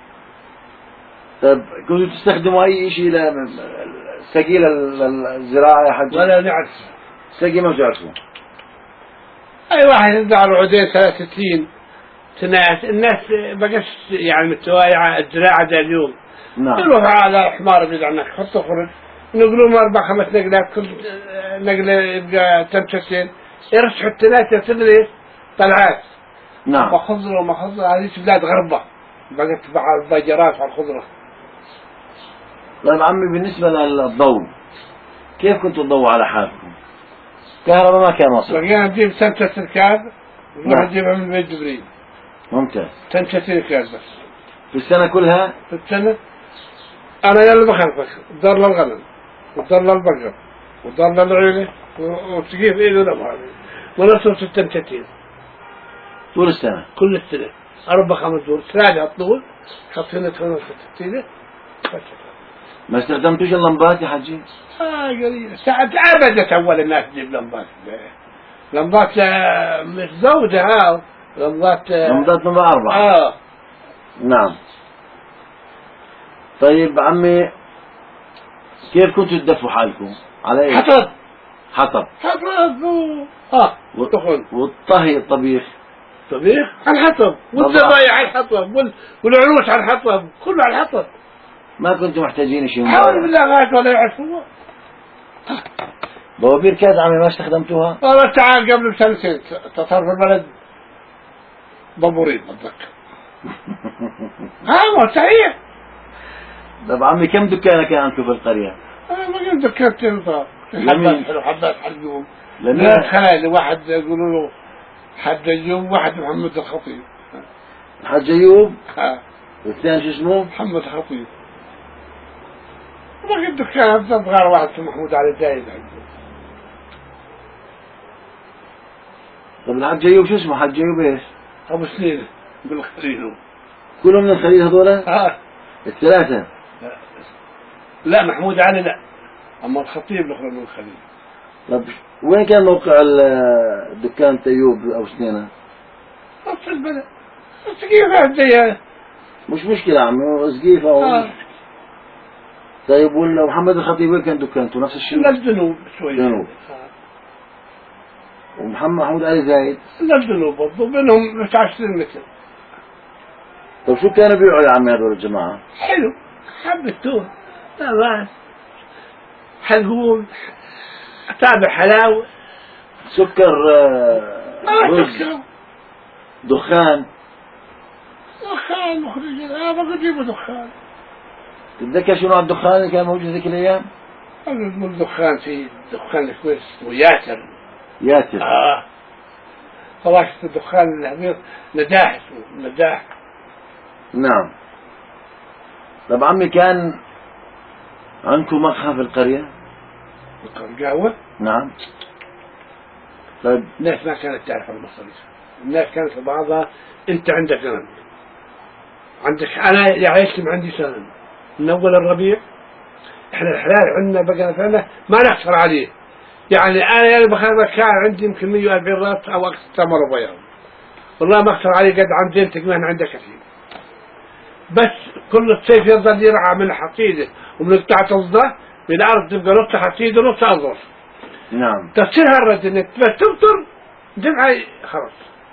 طيب كنتوا تستخدموا أي شيء سقي للزراعة يا حجي؟ ولا نعرف سقي ما بتعرفوا؟ أي واحد يزرع له عودين 3 سنين سنوات الناس بقش يعني متوايعة الزراعة ذا اليوم. نعم. يروح على حمار بيد عنك حطه خرج نقلوا 4-5 نقلات كل نقلة يبقى تمشتين يرشح الثلاثة تدري طلعات. نعم. وخضرة وما خضرة هذه بلاد غربة بقت تبع الباجرات على الخضرة. طيب عمي بالنسبة للضوء كيف كنتوا تضووا على حالكم؟ كهرباء ما كان وصل. بقينا نجيب تنشة الكاب ونروح نعم. نجيبها من بيت جبريل. ممتاز. تنشة الكاب بس. في السنة كلها؟ في السنة أنا يلا بخلفك ضر للغنم وضر للبقر وضر للعيلة وتجيب إيده لما ونصف 66 طول السنة؟ كل السنة 4-5 دور 3 طول خطينة 65 ما استخدمتوش اللمبات يا حجي؟ قليل ساعة أبدا أول الناس تجيب لمبات. لمبات مش زودة لمبات نمرة 4. نعم. طيب عمي كيف كنتوا تدفوا حالكم؟ على ايه؟ حطب حطب. دخل والطهي الطبيخ؟ طبيخ على الحطب والذبايح على الحطب والعروس على الحطب كله على الحطب. ما كنتوا محتاجين شيء حاول بالله غاية ولا يعرفوها. بوابير كاز عمي ما استخدمتوها؟ والله تعال قبل بسنتين تصرف البلد بابورين أتذكر. هو صحيح. طب عمي كم دكانة كان عندكم في القرية؟ ما قلت دكانتين صار. لمين؟ حبات حلقوم. لمين؟ لا خالي واحد يقولوا له حد أيوب واحد محمد الخطيب. الحاج أيوب؟ والثاني شو اسمه؟ محمد الخطيب. ما قلت دكان صغار واحد اسمه محمود علي زايد عنده. طب الحاج أيوب شو اسمه؟ حاج أيوب ايش؟ أبو سنين بالخليل. كلهم من الخليل هذولا؟ الثلاثة؟ لا محمود علي لا أما الخطيب الأخرى من الخليل. طب وين كان موقع الدكان أيوب أو سنينة؟ نص البلد سقيفة الديانة. مش مشكلة عمي سقيفة أو طيب ومحمد الخطيب وين كان دكانته نفس الشيء؟ للجنوب شوي. جنوب. محمود علي زايد؟ للجنوب برضو بينهم 20 متر. طيب شو كانوا بيبيعوا يا عمي هذول الجماعة؟ حلو حبتوه لا حلقوم تابع حلاوة سكر رز دخان مخرج ما بجيبوا دخان. تتذكر شو نوع الدخان اللي كان موجود ذيك الأيام؟ من دخان في دخان كويس وياسر ياسر. طلعت الدخان الأمير نداح اسمه نداح. نعم. طب عمي كان عندكم مقهى في القرية؟ قهوة؟ نعم. طيب الناس ما كانت تعرف المصاريف. الناس كانت بعضها أنت عندك غنم عندك أنا يعيش عندي سنة من أول الربيع إحنا الحلال عندنا بقى فعلا ما نخسر عليه. يعني أنا يعني بخير كان عندي يمكن 140 راس أو أكثر تمر بياض والله ما أخسر عليه قد عمدين تقريبا عندك كثير. بس كل الصيف يظل يرعى من حصيده ومن بتاعت الضه بالأرض تبقى نص حصيده ونص أظهر. نعم. تصير هالرد بس تمطر جمعة خلاص.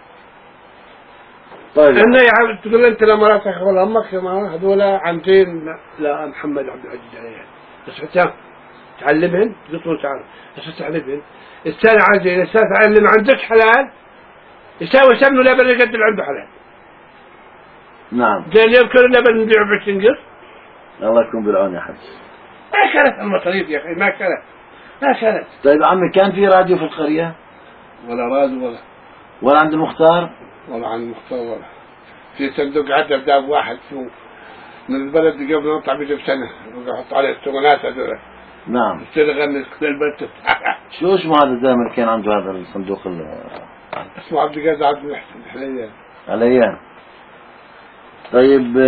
طيب أنا يعني تقول أنت لمراتك ولا أمك هذول عمتين لا محمد عبد العزيز عليها بس حتى تعلمهن قلت تعال بس تعلمهن الثاني عندي الثالث علم عندك حلال يساوي سمنه لبن يقدر اللي عنده حلال. نعم. زي اليوم كل لبن نبيعه ب20 قرش. الله يكون بالعون يا حج. ما كانت المصاريف يا أخي ما كانت. طيب عمي كان في راديو في القرية؟ ولا راديو ولا عند المختار؟ ولا عند المختار ولا في صندوق عدى بداب واحد شو من البلد قبل نطلع بيجي بسنة ويحط عليه التغنات هذول. نعم. يصير يغني كل البلد. شو اسمه هذا الزلمة كان عنده هذا الصندوق اسمه عبد القادر عبد المحسن الحليان. عليان. طيب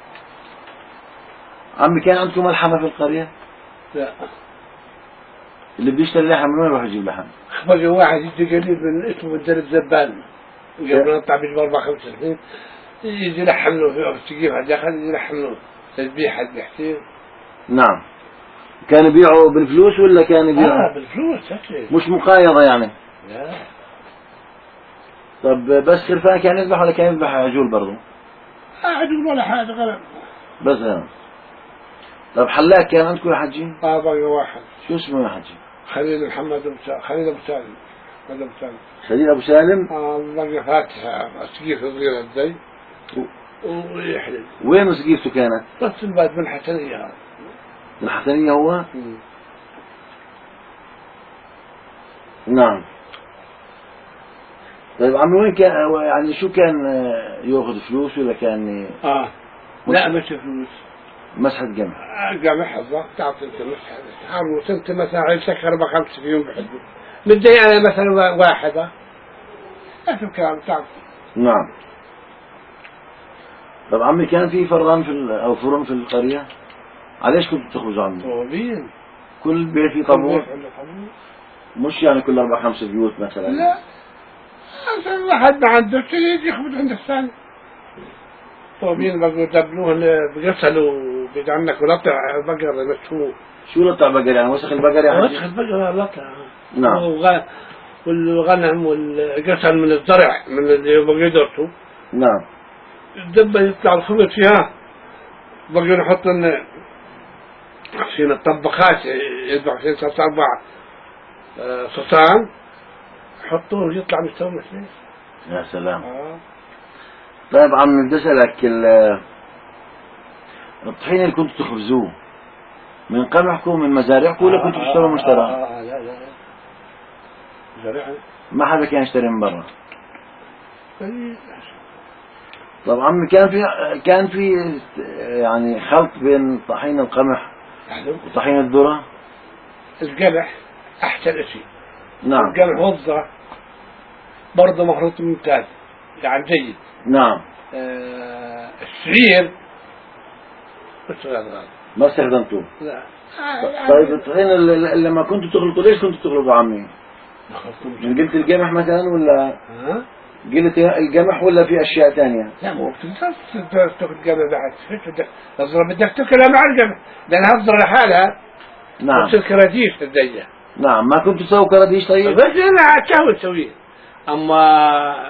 عمي كان عندكم ملحمة في القرية؟ لا. اللي بيشتري لحم من وين يروح يجيب لحم؟ بقى واحد يجي قريب من اسمه الدرب زبان قبل نطلع بيجي 4-5 سنين يجي يلحم له في السقيف حد ياخذ يلحم له تذبيح حد حسين. نعم. كانوا يبيعوا بالفلوس ولا كانوا يبيعوا؟ بالفلوس أكيد. مش مقايضة يعني؟ لا. طب بس خرفان كان يذبح ولا كان يذبح عجول برضه؟ عجول ولا حاجة غنم. بس غنم. طب حلاق كان عندكم يا حجي؟ بقى واحد. شو اسمه يا حجي؟ خليل محمد أبو سالم. خليل أبو سالم. خليل أبو سالم. خليل أبو سالم؟ بقى فاتحة سقيفة صغيرة زي ويحلل. وين سقيفته كانت؟ بس البلد من الحسنية. من الحسنية هو؟ نعم. طيب عمي وين كان يعني شو كان ياخذ فلوس ولا كان لا مش فلوس. مسحة قمح. قمح الضغط تعطي انت مسحة. عمرو انت مثلا عيشك 4-5 في يوم بحدود. بدي انا مثلا واحدة. لا كم تعطي. نعم. طب عمي كان في فران أو فرن في القرية؟ عليش كنت تخبزوا عمي؟ طوبين. كل بيت في طابور؟ مش يعني كل 4-5 بيوت مثلا؟ لا. مثلا واحد ما عنده شيء يخبز عند الثاني. طوبين بقوا يدبلوهن بغسلوا بيجعلنا لطع بقر مسحوق. شو لطع بقر يعني وسخ البقر يعني؟ وسخ البقر لطع. نعم. والغنم والقسل من الزرع من اللي بقوا يدرسوا. نعم. الدبة يطلع الخبز فيها بقوا يحطوا عشان الطبخات يذبح فيه 4 صصان يحطوه يطلع مستوى مثلين. يا سلام. طيب عم بدي اسالك الطحين اللي كنتوا تخبزوه من قمحكم من مزارعكم ولا كنتوا تشتروا مشترى؟ لا زرعنا. ما حدا كان يشتري من برا. طب عمي كان في يعني خلط بين طحين القمح وطحين الذرة؟ القمح احسن شيء. نعم. القمح وضع برضه مخلوط ممتاز يعني جيد. نعم. الشعير بس غالي. ما استخدمتوه؟ لا. طيب الطحين لما كنتوا تخلطوا ليش كنتوا تخلطوا عمي؟ من قلت القمح مثلا ولا؟ قلت القمح ولا في اشياء ثانيه؟ لا مو بتقدر تاخذ قمح بعد بدك تاكلها مع القمح لانها تضر لحالها. نعم. تصير كراديش الدجاج. نعم. ما كنتوا تسووا كراديش طيب؟ بس انا اسويه. اما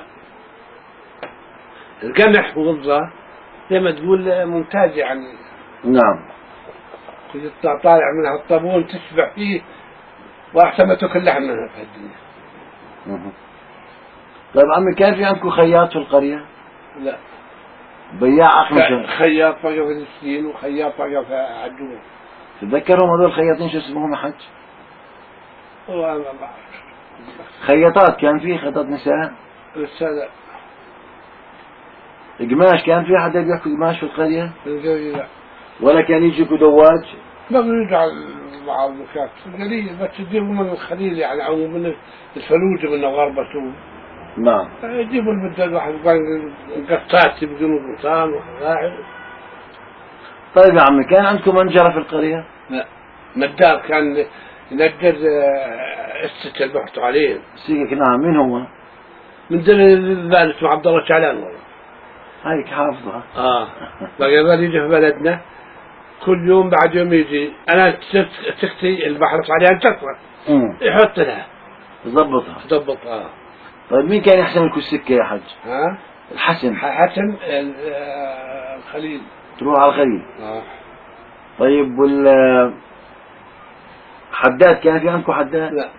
القمح وغلظة زي ما تقول ممتاز يعني. نعم. تطلع طالع منها الطابون تشبع فيه واحسن ما تاكل لحم منها في الدنيا. طيب عمي كان في عندكم خياط في القرية؟ لا. بياع أقمشة؟ خياط بقى في السين وخياط بقى في عدوه. تتذكرهم هذول الخياطين شو اسمهم يا حج؟ والله ما بعرف. خياطات كان في خياطات نساء؟ لسه لا. قماش كان في حدا بيحكي قماش في القرية؟ لا. ولا كان يجيكوا دواج؟ بقوا يرجع مع المكات قليل بس يجيبوا من الخليل يعني أو من الفلوجة من غربة. نعم. يجيبوا البدل واحد قطات يبقوا قطان وراعي. طيب يا عمي كان عندكم منجرة في القرية؟ لا. ندار كان ينجر الست اللي بحثوا عليه. سيك نعم. مين هو؟ من دل اسمه عبد الله شعلان والله. هيك حافظها. بقى يجي في بلدنا كل يوم بعد يوم يجي انا سكتي اللي بحرص عليها تكبر يحط لها تضبطها. طيب مين كان يحسن لكم السكة يا حج؟ الحسن. حسن الخليل. تروح على الخليل. طيب حداد كان في عندكم حداد؟ لا.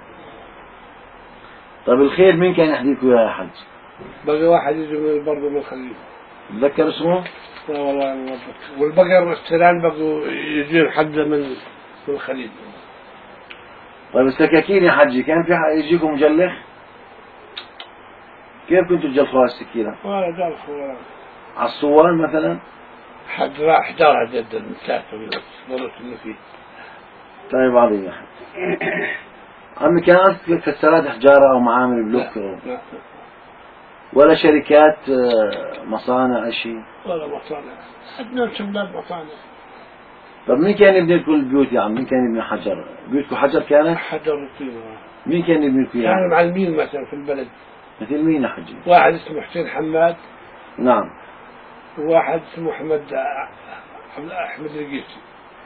طيب الخيل مين كان يحديكم يا حج؟ بقى واحد يجي برضه من الخليل. تذكر اسمه؟ لا والله ما بتذكر. والبقر والسلال بقوا يجون حد من الخليل. طيب السكاكين يا حجي كان في يجيكم مجلخ؟ كيف كنتوا تجلخوا السكينة؟ ولا جلخ ولا. على الصوان مثلا؟ حد راح دارها جد المسافة ضرورة إنه فيه. طيب عظيم يا حج. عمي كان عندك كسرات حجارة أو معامل بلوك؟ لا. ولا شركات مصانع شيء؟ ولا مصانع. عندنا شباب مصانع. طب مين كان يبني لكم البيوت يا عم؟ مين كان يبني حجر؟ بيوتكم حجر كانت؟ حجر وطين. مين كان يبني لكم اياها؟ كانوا معلمين مثلا في البلد. مثل مين يا حجي؟ واحد اسمه حسين حماد. نعم. وواحد اسمه أحمد القيسي.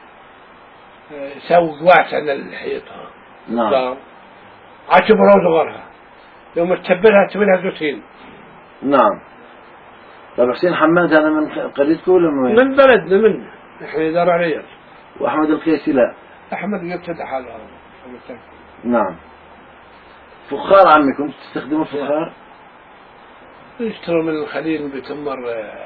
سوق واسع للحيطة. نعم. عشب روز غرها. يوم تسبلها زوتين. نعم. طيب حسين حماد هذا من قريتكم ولا من وين؟ من بلدنا منه، احنا دار عليا. وأحمد القيسي لا. أحمد قلت حاله. نعم. فخار عمي كنت تستخدموا الفخار؟ يشتروا من الخليل بتمر،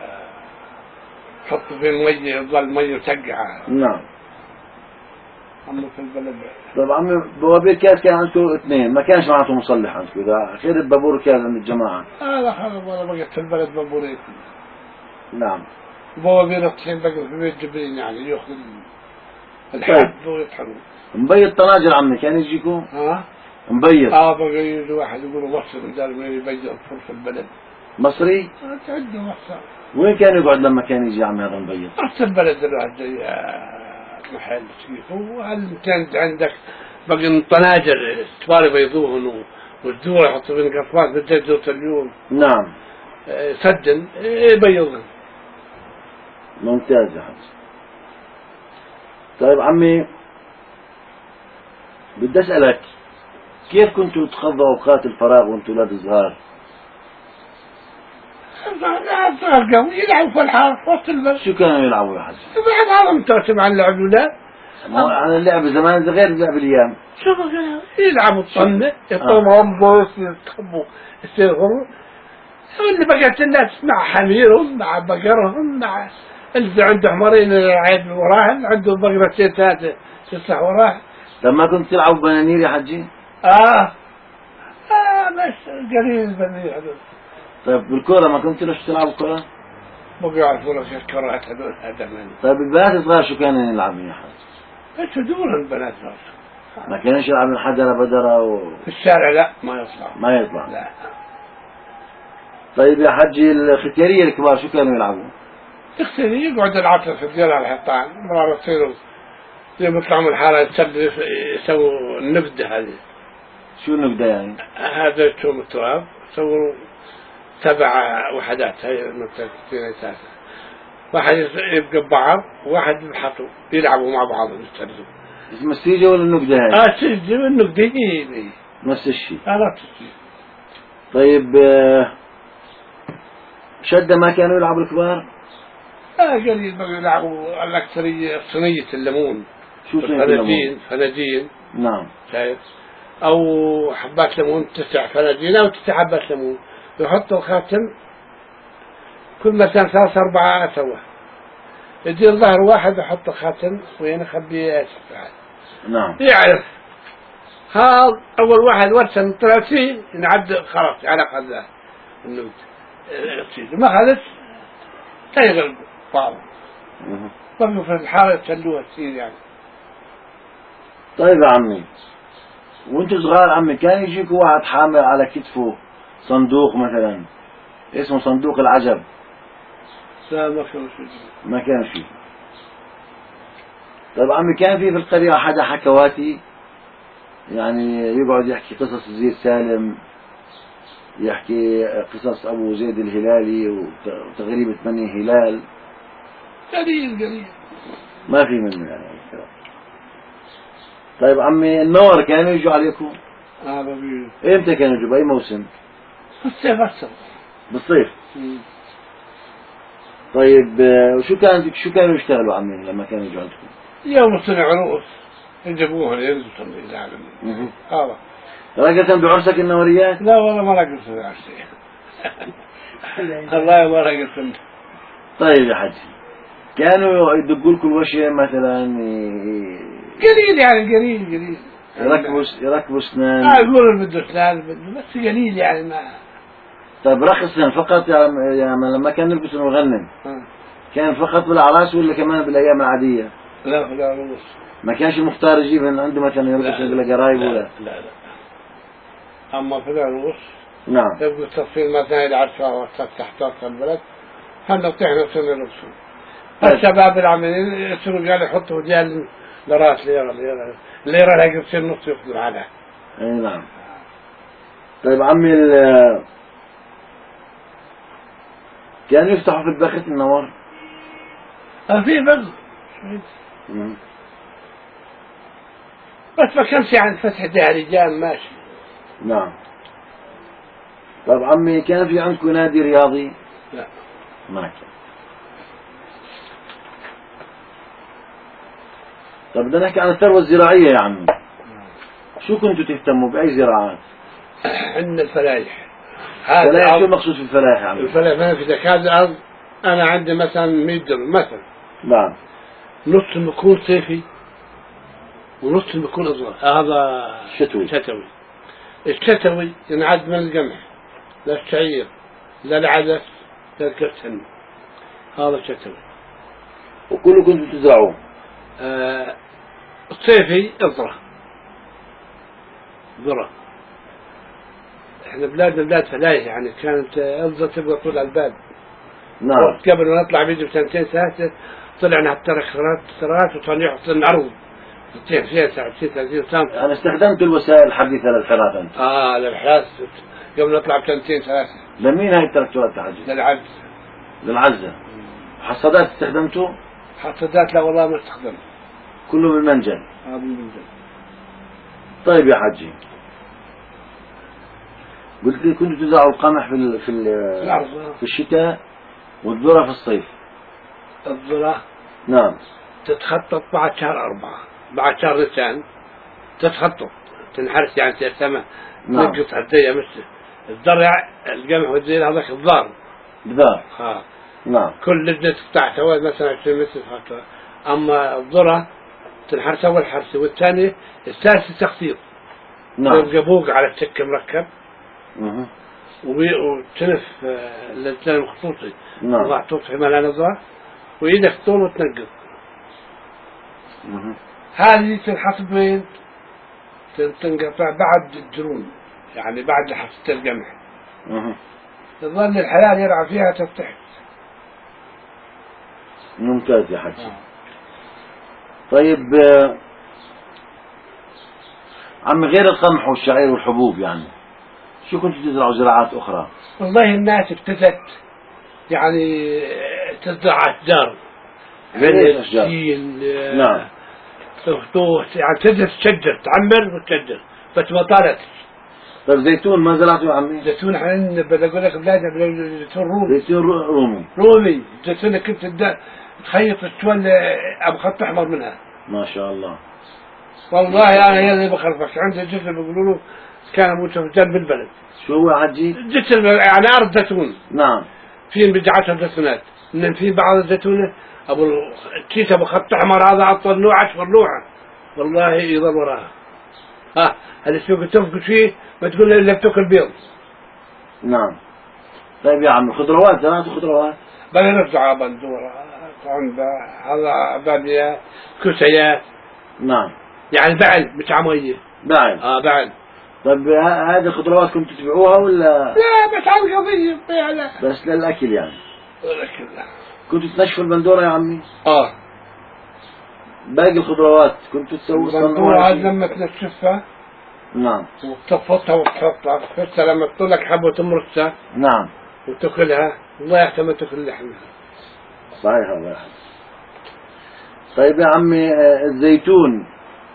حطوا في المية يظل مية تقع. نعم. عمو في البلد. طيب عمي بوابير كاس كان عندكم اثنين، ما كانش معناته مصلح عندكم، إذا خير البابور كان عند الجماعة. لا خلاص ولا بقيت في البلد بابورين. نعم. بوابير الطحين بقى في بيت جبرين يعني يأخذ الحب ويطحنوا. مبيض طناجر عمي كان يجيكم؟ ها؟ مبيض. بقى يجي واحد يقولوا مصر دار من يبيض الفرن في البلد. مصري؟ تعدوا مصر. وين كان يقعد لما كان يجي عمي هذا مبيض؟ نفس البلد الواحد زي محل كيف وهل كانت عندك بقى الطناجر كبار يبيضوهن والدور يحطوا بين قرفات بدأت دوت اليوم. نعم. سجن يبيضن. ممتاز يا حاج. طيب عمي بدي أسألك كيف كنتوا تقضوا أوقات الفراغ وانتوا أولاد صغار؟ يلعبوا في الحارة في وسط البلد. شو كانوا يلعبوا يا حاج؟ بعد هذا مترتب عن اللعب ولا؟ عن اللعب زمان غير اللعب اليوم. شوفوا يلعبوا الطنة يطلعوا بوس يتخبوا يستيقظوا. واللي بقت الناس مع حميرهم مع بقرهم مع اللي عنده حمارين عيد وراهن عنده بقرة ستات تسلح وراه. طب ما كنت تلعبوا بنانير يا حجي؟ بس قليل بنانير هذول. طيب بالكرة ما كنت تلعبوا كرة؟ ما بيعرفوا لك الكرات هذول هذا. طيب البنات الصغار شو كانوا يلعبوا يا حاج؟ بس دور البنات ما كانش يلعبوا حدرة بدرة في الشارع لا ما يطلع. ما يطلع. لا. طيب يا حجي الختيارية الكبار شو كانوا يلعبوا؟ الختيارية يقعد العطل في الديار على الحيطان مرة تصيروا يوم يطلعوا من الحارة يسووا النبدة هذه. شو النبدة يعني؟ هذا يتوم التراب يسووا 7 وحدات هاي المنطقة أساسا. واحد يبقى بعض وواحد يبحثوا يلعبوا مع بعض يسترزوا. اسمه السيجة ولا النقدة هاي؟ السيجة والنقدة هي نفس الشيء. نفس الشيء. طيب شدة ما كانوا يلعبوا الكبار؟ قليل بقوا يلعبوا الأكثرية صينية الليمون. شو صينية الليمون؟ فنادين. نعم. شايف؟ أو حبات ليمون 9 فنادين أو 9 حبات ليمون يحطوا خاتم كل مثلا 3-4 سوا يدير ظهر واحد يحط خاتم وين يخبيه بعد. نعم. يعرف هذا أول واحد ورثة 30 ينعد خلاص على قدر النود ما خلص تيغلب بعض بقوا في الحارة يتسلوها كثير يعني. طيب يا عمي وانت صغار عمي كان يجيك واحد حامل على كتفه صندوق مثلا اسمه صندوق العجب؟ لا ما كان شيء. ما كان شيء. طيب عمي كان في القرية حدا حكواتي يعني يقعد يحكي قصص زيد سالم يحكي قصص أبو زيد الهلالي وتغريبة بني هلال؟ قليل ما في منه يعني الكلام. طيب عمي النور كانوا يجوا عليكم؟ بيجوا. امتى كانوا يجوا بأي موسم؟ الصيف أكثر. بالصيف. طيب شو كانوا يشتغلوا عمي لما كانوا يجوا عندكم؟ يوم صنع عروس يجيبوها ينزلوا تنظيم هذا. رقصا بعرسك النوريات؟ لا والله ما رقص بعرسي. الله ما رقص. طيب يا حجي كانوا يدقوا لكم الوشة مثلا قليل يعني قليل يركبوا اسنان؟ يقولوا بده اسنان بس قليل يعني ما. طيب رقصا فقط يعني لما كان نلبس ونغنم كان فقط بالأعراس ولا كمان بالأيام العادية؟ لا في العروس. ما كانش المختار يجيب من عنده مثلا يرقص بالقرايب ولا؟ لا أما في العروس نعم يبقى التصوير مثلا العرفة تحت البلد هلا طحنا سنة نلبسون. الشباب العاملين يصيروا قال يحطوا ديال لراس ليرة هيك بصير نص ياخذوا عليها. اي نعم. طيب عمي كانوا يفتحوا في البخت النوار؟ في بس بس ما كانش عن فتح ده رجال ماشي. نعم. طب عمي كان في عندكم نادي رياضي؟ لا. ما كان. طب بدنا نحكي عن الثروة الزراعية يا عمي. شو كنتوا تهتموا بأي زراعات؟ عندنا الفلايح. الفلايح شو المقصود في الفلايح يا عمي؟ الفلايح ما في ذاك هذا الأرض. أنا عندي مثلا 100 درهم مثلا. نعم. نص بيكون صيفي ونص بيكون أصغر. هذا شتوي. الشتوي ينعد من القمح لا الشعير لا العدس لا الكرتن. هذا الشتوي. وكله كنتوا تزرعوه؟ الصيفي ذرة. احنا بلادنا بلاد فلايح يعني كانت أرض تبقى طول الباب. نعم. قبل ما نطلع بيجي بسنتين ثلاثة طلعنا على التركترات وطلعوا يحطوا العروض تطيح فيها 30 سم. أنا استخدمت الوسائل الحديثة للحراث أنت؟ للحراث قبل نطلع بسنتين ثلاثة. لمين هاي التركتورات تحدي؟ للعزة. حصادات استخدمته؟ حصادات لا والله ما استخدمت. كله بالمنجل. بالمنجل. طيب يا حجي، قلت لي كنتوا تزرعوا القمح في الشتاء والذرة في الصيف. الذرة نعم. تتخطط بعد شهر 4 بعد شهر نيسان تتخطط تنحرس يعني سما. نعم. نقص حتى مثل الزرع القمح والزير هذاك الضار. نعم. كل لجنة تقطع سواد مثلا 20 متر خاطر. أما الذرة تنحرس أول حرسة والثانية الثالثة تخطيط. نعم. يبقى بوق على السكة مركب. وتنف اللجنة المخصوصي. نعم. وضع في ملان الظهر وإيدك طول وتنقص. هذه تنحسب وين؟ تنقطع بعد الجرون يعني بعد حصة القمح. تظل الحلال يرعى فيها تفتح. ممتاز يا حجي. طيب عمي غير القمح والشعير والحبوب يعني شو كنتوا تزرعوا زراعات أخرى؟ والله الناس ابتدت يعني تزرع أشجار. نعم. يعني تبدأ تشجر تعمر وتشجر بس ما طالت. طيب زيتون ما زرعته يا عمي؟ زيتون احنا بدي اقول لك بلادنا زيتون رومي. زيتون رومي. زيتون كنت تخيط الشوال ابو خط احمر منها. ما شاء الله. والله انا هي اللي بخرفك عندي جسر بيقولوا له كان متفجر بالبلد. شو هو حجي؟ جسر يعني ارض زيتون. نعم. في بدي 10 زيتونات ان في بعض الزيتونه ابو الكيس ابو خط احمر هذا عطى النوع 10 نوعه والله يضل وراها. اللي سوق تفقد فيه ما تقول له الا بتاكل بيض. نعم. طيب يا عم خضروات زرعتوا خضروات؟ بلا نرجع بندور عند هذا بادية كسيات. نعم. يعني بعل مش عمية. بعل. بعل. طيب هذه الخضروات كنتوا تبيعوها ولا؟ لا بس على القضية بيعها. بس للأكل يعني. للأكل. كنتوا تنشفوا البندورة يا عمي؟ باقي الخضروات كنتوا تسووا البندورة لما تنشفها. نعم. وتطفتها وتحطها فسه لما تطلق حبة تمرسها. نعم. وتاكلها والله يحسن ما تاكل لحمها. صحيح والله. طيب يا عمي الزيتون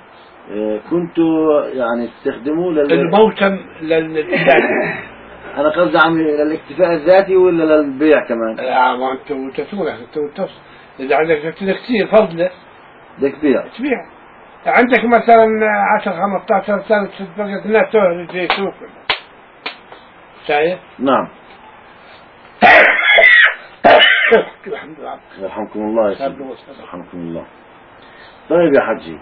كنتوا يعني تستخدموه الموسم للإنتاج. أنا قصدي عمي للاكتفاء الذاتي ولا للبيع كمان؟ لا ما أنتوا تسوله إذا عندك زيتون كثير فضله. بدك تبيع. عندك مثلا 10 15 سنة تبقى الناس تهرج يشوف. شايف؟ نعم. الحمد لله. يرحمكم الله يا سيدي. يرحمكم الله. طيب يا حجي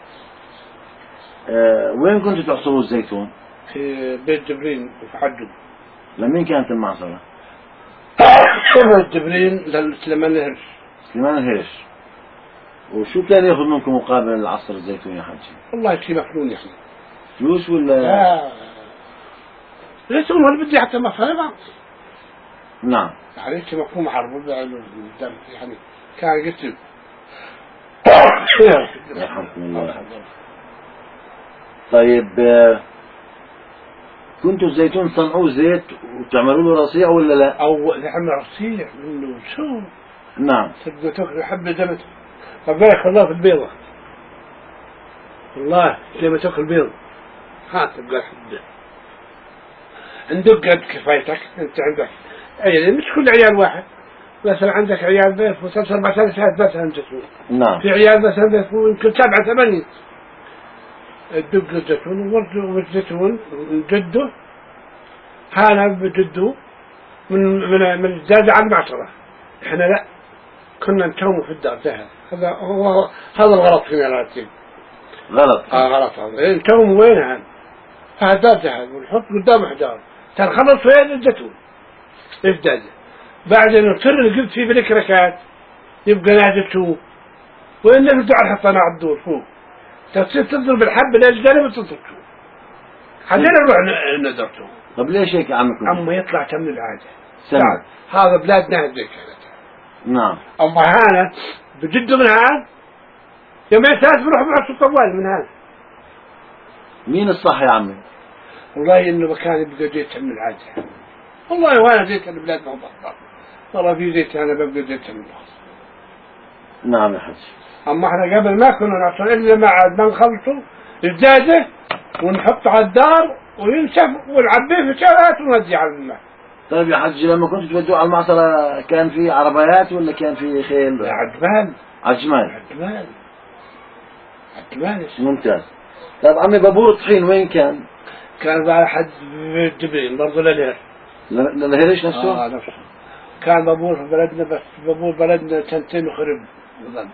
وين كنتوا تحصلوا الزيتون؟ في بيت جبرين في حجب. لمين كانت المعصرة؟ بيت جبرين لسليمان الهرش. سليمان الهرش. وشو كان ياخذ منكم مقابل العصر الزيتون يا حجي؟ والله شيء مخلون يعني. فلوس ولا؟ لا. الزيتون ولا بدي حتى مصاريف. نعم. يعني شيء مفهوم حرب يعني كان قلت. يرحمكم الله. طيب كنتوا الزيتون تصنعوه زيت وتعملوا له رصيع ولا لا؟ أو نعمل رصيع منه شو؟ نعم. تبقى تاكل حبة دمت. فبارك الله في البيضة. والله زي ما تاكل بيض. تبقى حبة. عندك قد كفايتك، أنت عندك عيال مش كل عيال واحد، مثلا عندك عيال بيت وصلت 4 سنوات بس هندسون. نعم. في عيال بس هندسون يمكن 7 8. الدق الزيتون والزيتون جده هذا بجده من الزاد على المعصرة. احنا لا كنا نتوم في الدار ذهب، هذا الغلط فينا العتيب. غلط. غلط هذا. نتوم وين هذا؟ هذا ذهب ونحط قدام حجار تنخلص وين الزيتون ازداد. بعدين نصير القلب فيه بالكركات يبقى نازل وين نبدأ على الحصانة على الدور فوق تصير تضرب الحب للجانب وتضرب خلينا نروح ندرته. طب ليش هيك يا عمي؟ أما يطلع تم العادة سمع. هذا بلادنا هذيك. نعم. أما هذا بجده من هذا يوم يساس بروح بعصر طوال من هذا. مين الصح يا عمي؟ والله إنه مكان يبقى جيت من العادة. والله وانا جيت البلاد ما بطل والله في جيت أنا ببقى جيت من العادة. نعم يا حج. أما احنا قبل ما كنا نحصل إلا ما عاد ما نخلصه الزادة ونحطه على الدار وينشف ونعبيه في شغلات ونودي على الماء. طيب يا حج لما كنتوا تودوا على المعصرة كان في عربيات ولا كان في خيل؟ عجمال. عجمال. عجمال. عجمال. ممتاز. طيب عمي بابور الطحين وين كان؟ كان بقى حد في جبريل برضه للهر. للهرش نفسه؟ نفسه. كان بابور في بلدنا بس بابور بلدنا 2 وخرب نظام.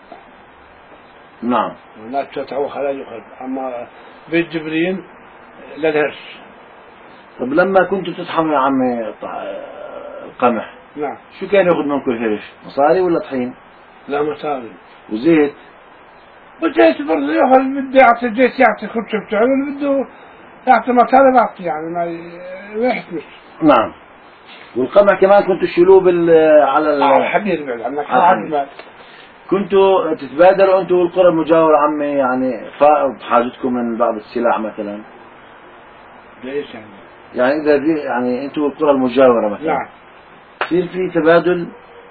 نعم. لا تتعو خلاص يخرب. أما بيت جبريل للهرش. طب لما كنتوا تطحنوا يا عمي القمح نعم. شو كان ياخذ منكم الهرش؟ مصاري ولا طحين؟ لا مصاري. وزيت؟ والزيت برضه ياخذ بده يعطي الزيت يعطي خبز بتاعه بده يعطي مصاري بعطي يعني ما يحتمش. نعم. والقمح كمان كنتوا تشيلوه على الحمير بعد عنك عجمال. كنتوا تتبادلوا انتوا والقرى المجاورة عمي يعني فائض حاجتكم من بعض السلع مثلا؟ ليش يعني؟ يعني إذا يعني أنتوا القرى المجاورة مثلا نعم يصير في تبادل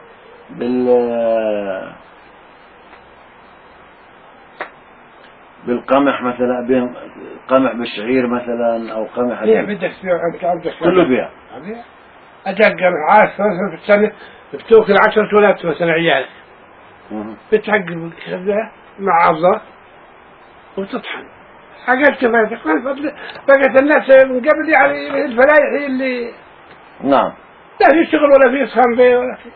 بالقمح مثلا بين قمح بالشعير مثلا أو قمح ليه بدك تبيع عندك كله بيع أجاك قمح عاش في السنة بتوكل 10 ولاد مثلا عيالك بتحقق كذا مع عضة وتطحن حاجات كفاية بقت الناس من قبل يعني الفلايح اللي نعم لا في شغل ولا في صخام بيه ولا في.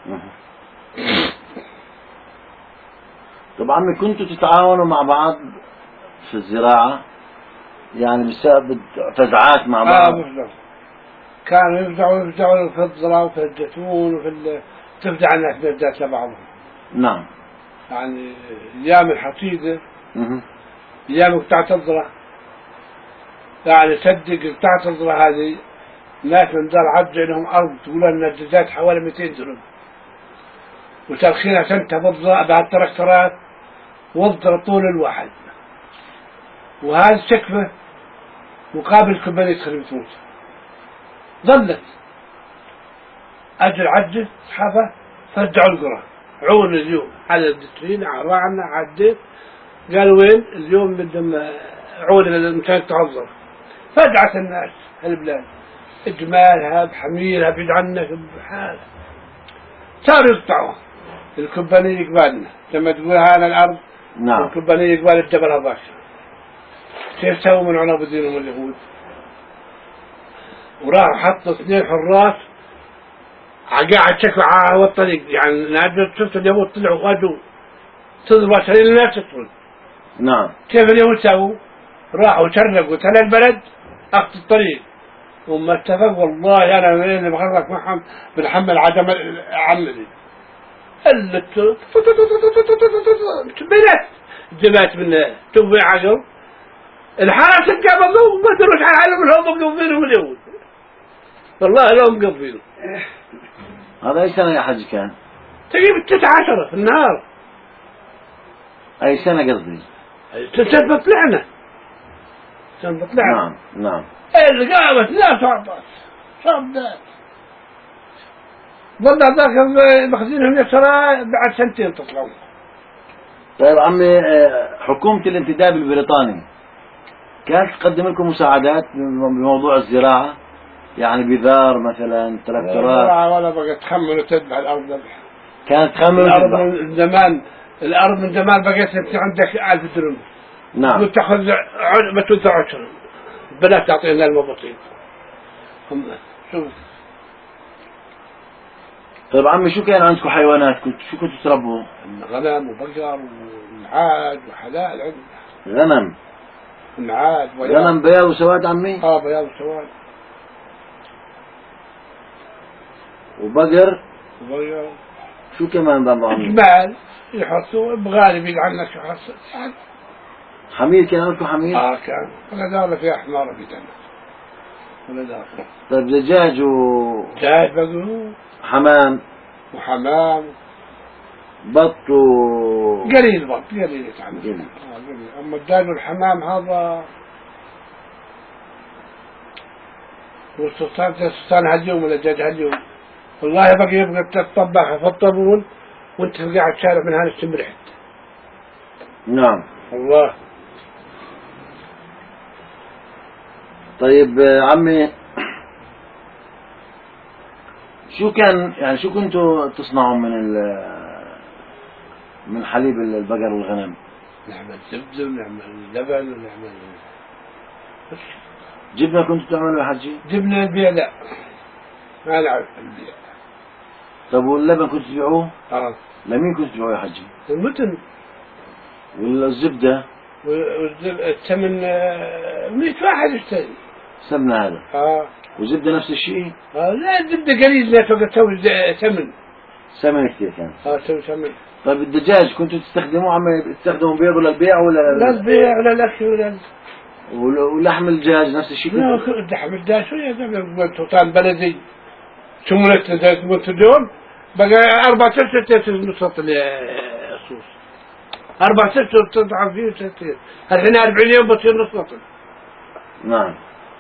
طبعا كنتوا تتعاونوا مع بعض في الزراعة يعني بسبب فزعات مع بعض. بالضبط كانوا يفزعوا في الذرة وفي الزيتون وفي تفزع الناس بالذات لبعضهم. نعم يعني أيام الحصيدة أيام بتاعت الذرة يعني صدق بتاعت الذرة هذه ناس من دار عبد لهم أرض تقول لنا الجزات حوالي 200 درهم وترخينها سنتها بالضرة بعد تركترات والضرة طول الواحد وهذا السكفة مقابل كبانية خربت ظلت أجل عجز حفا فرجعوا القرى عون اليوم على الدكتورين عراعنا عديت قالوا وين اليوم بدهم عون المكان تعذر فجعت الناس هالبلاد إجمالها بحميرها بعيد عنك بحالها صاروا يقطعوا الكبانية يقبالنا لما تقول هذا الأرض نعم الكبانية يقبال الجبل هذاك كيف سووا من عنب دينهم اليهود وراحوا حطوا 2 حراس قاعد شكوا على الطريق يعني نادر شفت اليهود طلعوا غادوا تضرب عشان الناس تدخل. نعم كيف اليهود سووا؟ راحوا شرقوا تلا البلد أخذ الطريق وما اتفق والله أنا اللي بخرج معهم بنحمل عدم عملي قلت بنات جبات من تبع عجل الحارس الجابوا ما دروش على العالم اللي هم مقبلينهم اليهود والله لهم مقبلين. هذا أي سنة يا حج كان؟ تقريبا 19 في النهار. أي سنة قصدي؟ سنة طلعنا. نعم نعم. اللي قامت لا صعبت ظل هذاك مخزينهم يسرى بعد 2 سنين تطلعوا. طيب عمي حكومة الانتداب البريطاني كانت تقدم لكم مساعدات بموضوع الزراعة؟ يعني بذار مثلا تراكتورات؟ ولا بقى تخمن وتذبح الأرض ذبح. كانت تخمن الأرض وتذبح. من زمان، الأرض من زمان بقيت أنت عندك 1000 درهم. نعم. وتأخذ بتوزع 10 بلا تعطينا المبطين. شوف. طيب عمي شو كان عندكم حيوانات؟ شو كنتوا تربوا؟ غنم وبقر ونعاد وحلال عندنا. غنم. نعاد بياض. غنم بياض وسواد عمي؟ بياض وسواد. وبقر؟ وبقر. شو كمان برضه عمي؟ جمال يحصوا بغالب عنك يحصوا يعني. حمير كان عندكم حمير؟ كان ولا في أحمر في دم ولا دار. طيب دجاج جاي بقرو حمام وحمام بط قليل بط قليل يتعمل. قليل. قليل. أما الدجاج والحمام هذا والسلطان هاليوم ولا الدجاج هاليوم والله بقى يبقى تطبخ في الطابون وانت قاعد شارع من هذا السمرحت. نعم. الله. طيب عمي شو كان يعني شو كنتوا تصنعوا من حليب البقر والغنم؟ نعمل زبدة ونعمل لبن ونعمل جبنة كنتوا تعملوا يا حجي؟ جبنة البيع لا ما نعرف البيع. طب واللبن كنتوا تبيعوه؟ لمين كنتوا تبيعوه يا حجي؟ المتن. والزبدة؟ الثمن 100 واحد يشتري. سمنة هذا؟ وزبدة نفس الشيء؟ لا الزبدة قليل لا تسوي ثمن. سمن كثير كان؟ تسوي ثمن. طيب الدجاج كنتوا تستخدموه عم تستخدموا بيض للبيع ولا لا البيع ولا الأكل ولا ولحم الدجاج نفس الشيء؟ لا لحم الدجاج شو يا زلمة توطان بلدي شمولت زي اليوم بقى 4 6 نص الصوص 4 6 تضعف فيه 6 الحين 40 يوم بتصير نص. نعم.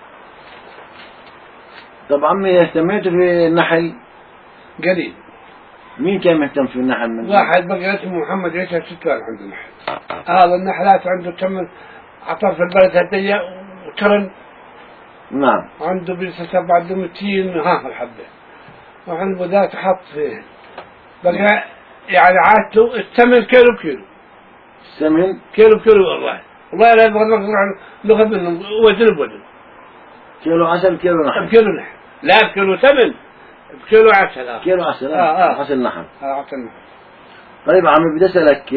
طب عمي اهتميتوا في النحل؟ قليل. مين كان مهتم في النحل من واحد بقى اسمه محمد عيسى ستوان عنده نحل. هذا النحلات عنده تمن عطر في البلد هدية وترن. نعم. عنده بيسة بعد 200 الحبة وعنده ذات حط فيه بقى يعني عادته الثمن كيلو بكيلو. السمن كيلو بكيلو والله لا ناخذ منه وزن بوزن. كيلو عسل كيلو نحل. بكيلو نحل لا بكيلو ثمن بكيلو عسل. كيلو عسل. عسل نحل. عسل نحل. طيب عمي بدي اسالك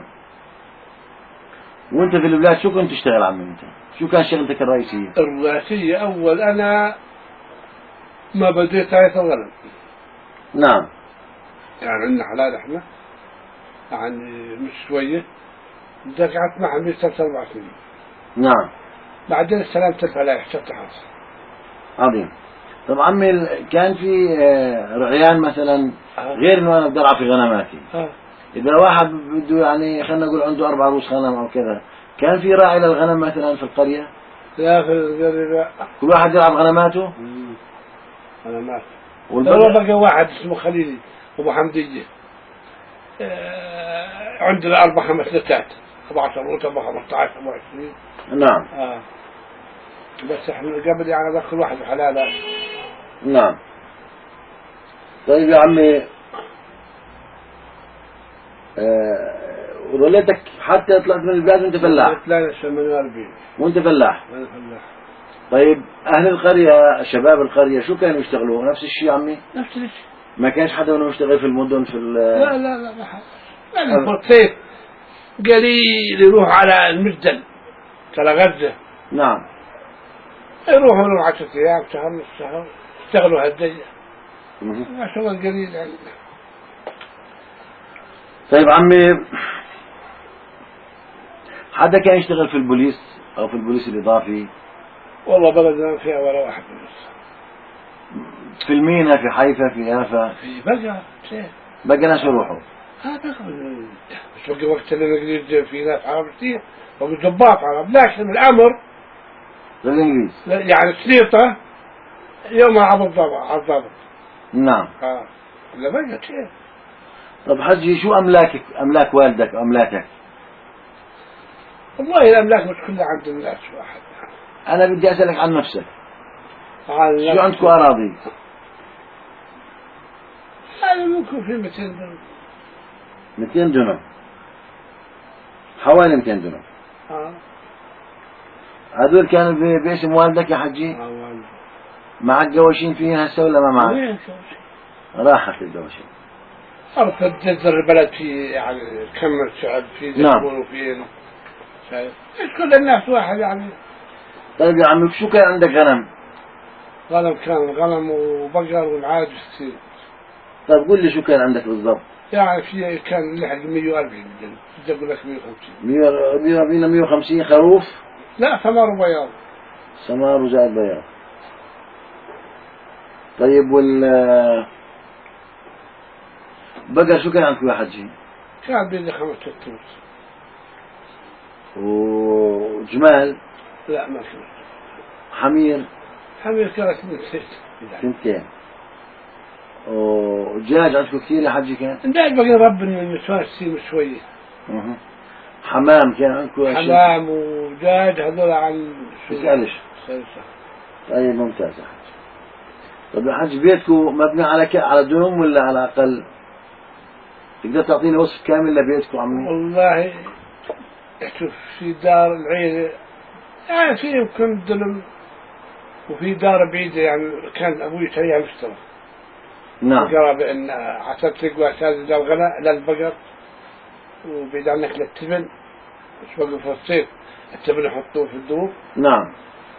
وانت في البلاد شو كنت تشتغل عمي انت؟ شو كان شغلتك الرئيسية؟ الرئيسية أول أنا ما بديت رعاية الغنم. نعم. يعني عندنا حلال احنا يعني مش شوية قعدت مع عمي 3 4 سنين. نعم. بعدين استلمت الفلاح شفت حاصل. عظيم. طب عمي كان في رعيان مثلا غير انه انا بدي ارعى في غنماتي. اذا واحد بده يعني خلينا نقول عنده 4 رؤوس غنم او كذا كان في راعي للغنم مثلا في القرية؟ لا في القرية لا. كل واحد يلعب غنماته؟ غنمات. والله بقى واحد اسمه خليلي ابو حمدية عندنا 4 5 نتات 14 و 15 و20. نعم. بس احنا قبل يعني ادخل واحد حلال. نعم. طيب يا عمي وظليتك حتى طلعت من البلاد وانت فلاح؟ لا 48 وانت فلاح؟ انا فلاح. طيب اهل القرية شباب القرية شو كانوا يشتغلوا؟ نفس الشيء عمي؟ نفس الشيء. ما كانش حدا منهم يشتغل في المدن في لا ما حد. يعني في الصيف قليل يروح على المجدل ترى غزة. نعم. يروحوا لهم 10 أيام شهر نص شهر يشتغلوا هالدنيا. شغل قليل يعني. طيب عمي حدا كان يشتغل في البوليس او في البوليس الاضافي؟ والله بلدنا فيها ولا واحد بس. في المينا في حيفا في يافا في بقى شيء بقى ناس يروحوا. مش بقى وقت الانجليز في ناس عرب كثير بقوا ضباط عرب لكن الامر للانجليز يعني السليطة يومها على الضابط. نعم. لا بقى شيء. طب حجي شو املاك والدك واملاكك؟ والله الاملاك مش كلها عند الناس واحد. انا بدي اسالك عن نفسك. شو عندكم أراضي؟ هذا ممكن في 200 دنم. 200 دنم، حوالي 200 دنم. هذول كانوا باسم والدك يا حجي؟ والدي. معك جواشين فيها هسه ولا ما معك؟ وين راحت الجواشين. أرض تجذر البلد في يعني كمل شعب في زيتون وفي شايف كل الناس واحد يعني. طيب يا عمي شو كان عندك غنم؟ كان غنم وبقر والعاج كثير. طيب قول لي شو كان عندك بالضبط؟ يعني في كان لحق 140 بدي أقول لك 150. 150 خروف؟ لا ثمار وبياض. ثمار وزائد بياض. طيب بقر شو كان عندكم يا حجي؟ كان بيدي 5 توت. وجمال؟ لا ما كان. حمير كانت 2. ودجاج عندكم كثير يا حجي كان؟ دجاج بقي رب من النسوان سيم شوية. حمام كان عندكم؟ حمام ودجاج هذول عن بسألش. طيب ممتاز يا حجي. طيب يا حجي بيتكم مبني على دنم ولا على أقل؟ تقدر تعطيني وصف كامل لبيتكم عمي؟ والله شوف في دار العيلة يعني في يمكن دنم وفي دار بعيدة يعني كان أبوي شريها مشترك. نعم. قرب إن عسلت لقوا هذا للغناء للبقر وبعيد عنك للتبن مش بقوا في الصيف التبن يحطوه في الدروب. نعم.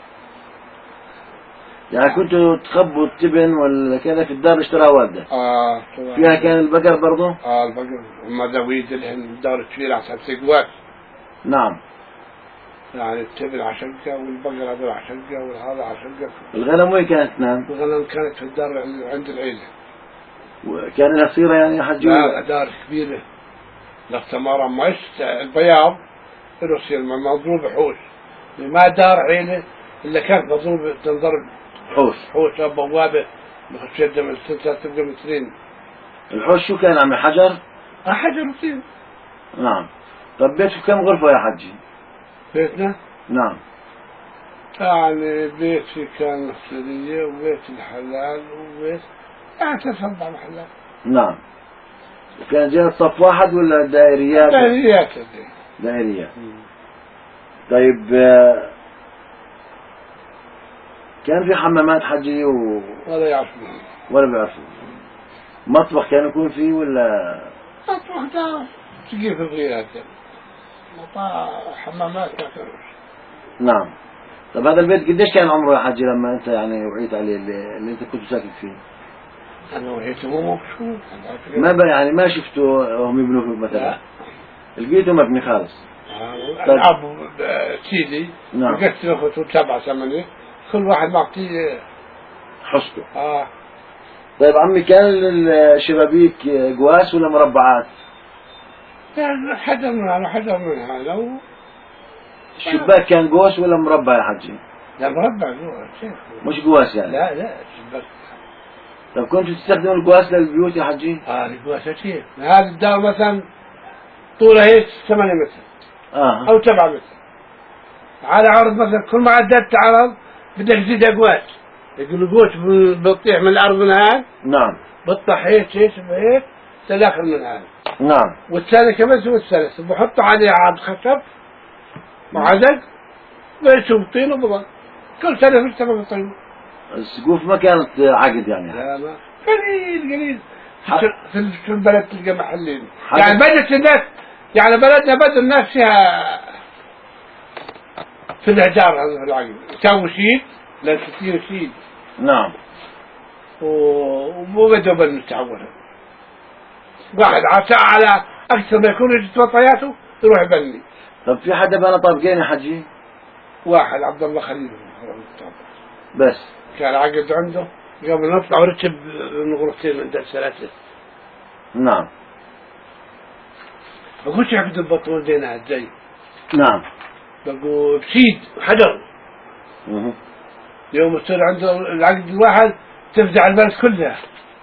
يعني كنتوا تخبوا التبن ولا كذا في الدار اشتراها والدك؟ فيها كان البقر برضه؟ البقر هم ذويد اللي الدار الكبيرة عسلت لقوا. نعم. يعني التبن عشقة والبقر هذول عشقة والهذا عشقة. الغنم وين كانت تنام؟ الغنم كانت في الدار عند العيلة. وكان لها صيرة يعني يا حجي؟ لا دار كبيرة لاختمارا مش البياض يصير مضروب حوش ما دار عيلة إلا كانت مضروب تنضرب حوش بوابة بخش يده من السنة تبقى مترين. الحوش شو كان عم حجر؟ حجر وطين. نعم. طب بيتكم كم غرفة يا حجي؟ بيتنا؟ نعم. يعني بيتي كان مختلية وبيت الحلال وبيت يعني 3-4 محلات. نعم. كان جهة صف واحد ولا دائريات؟ دائريات. طيب كان في حمامات حجي ولا يعرفون ولا بيعرفوا؟ مطبخ كان يكون فيه ولا؟ مطبخ ده تجي في الغيات حمامات ما كانوش. نعم. طب هذا البيت قديش كان عمره يا حجي لما انت يعني وعيت عليه اللي انت كنت ساكن فيه؟ أنا وعيته مو مكشوف. ما يعني ما شفته هم يبنوه مثلا؟ لقيته مبني خالص. ألعاب سيدي. نعم. قلت له 7-8 كل واحد معطيه حصته. طيب عمي كان الشبابيك قواس ولا مربعات؟ يعني حجر من هذا الشباك كان قوس ولا مربع يا حجي؟ لا مربع مش قواس يعني؟ لا شباك. طيب كنتوا تستخدموا القواس للبيوت يا حجي؟ القواس كثير. هذا الدار مثلا طولها هيك 8 متر. أو 7 متر. على عرض مثلا كل ما عدت عرض بدك تزيد أقواس. يقولوا قوس بتطيح من الأرض من هان. نعم. بتطيح هيك تداخل من هان. نعم. والثاني كمان سوى الثالث بحطوا عليه عاد خشب وعدد ويسوي طين وبضل كل سنة في السبب الطين. السقوف ما كانت عقد يعني؟ لا ما قليل في البلد تلقى محلين يعني بدت الناس يعني بلدنا بدأ الناس فيها في الحجار هذا في العقد يساووا شيء لا 60 شيء. نعم. ومو بدأوا بالمستعورة واحد على أكثر ما يكون يجي وطياته يروح يبني. طب في حدا بنى طابقين يا حجي؟ واحد عبد الله خليل بس كان عقد عنده قبل نطلع ورتب غرفتين من درس 3. نعم. ما كنتش يعبد البطول دينا ازاي. نعم. بقوا بسيد حجر. يوم يصير عنده العقد الواحد تفزع البلد كلها.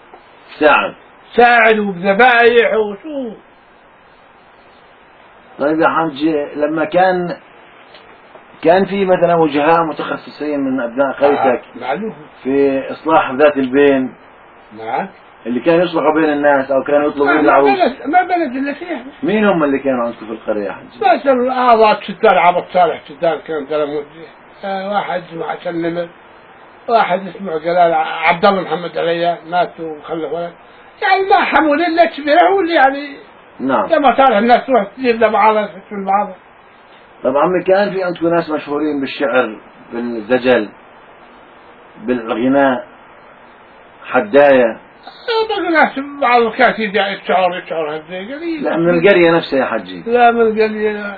ساعد وبذبائح وشو. طيب يا حجي لما كان كان في مثلا وجهاء متخصصين من أبناء قريتك معلوم. في إصلاح ذات البين، نعم. اللي كانوا يصلحوا بين الناس أو كانوا يطلبوا العروس؟ ما بلد إلا فيها. مين هم اللي كانوا عندكم في القرية يا حجي؟ مثلا أعضاء ستار عبد صالح ستار كان ترى واحد اسمه حسن نمر، واحد اسمه جلال عبد الله محمد عليا مات وخلف ولد، يعني ما حمل إلا كبيرة واللي يعني نعم. لما صالح الناس تروح تجيب لبعضها تحسن بعضها. طب عمي كان في عندكم ناس مشهورين بالشعر، بالزجل، بالغناء، حداية؟ بقى ناس بعض الكاتب يعني يشعر هالزي قليل. لا من القرية نفسها يا حجي؟ لا من القرية.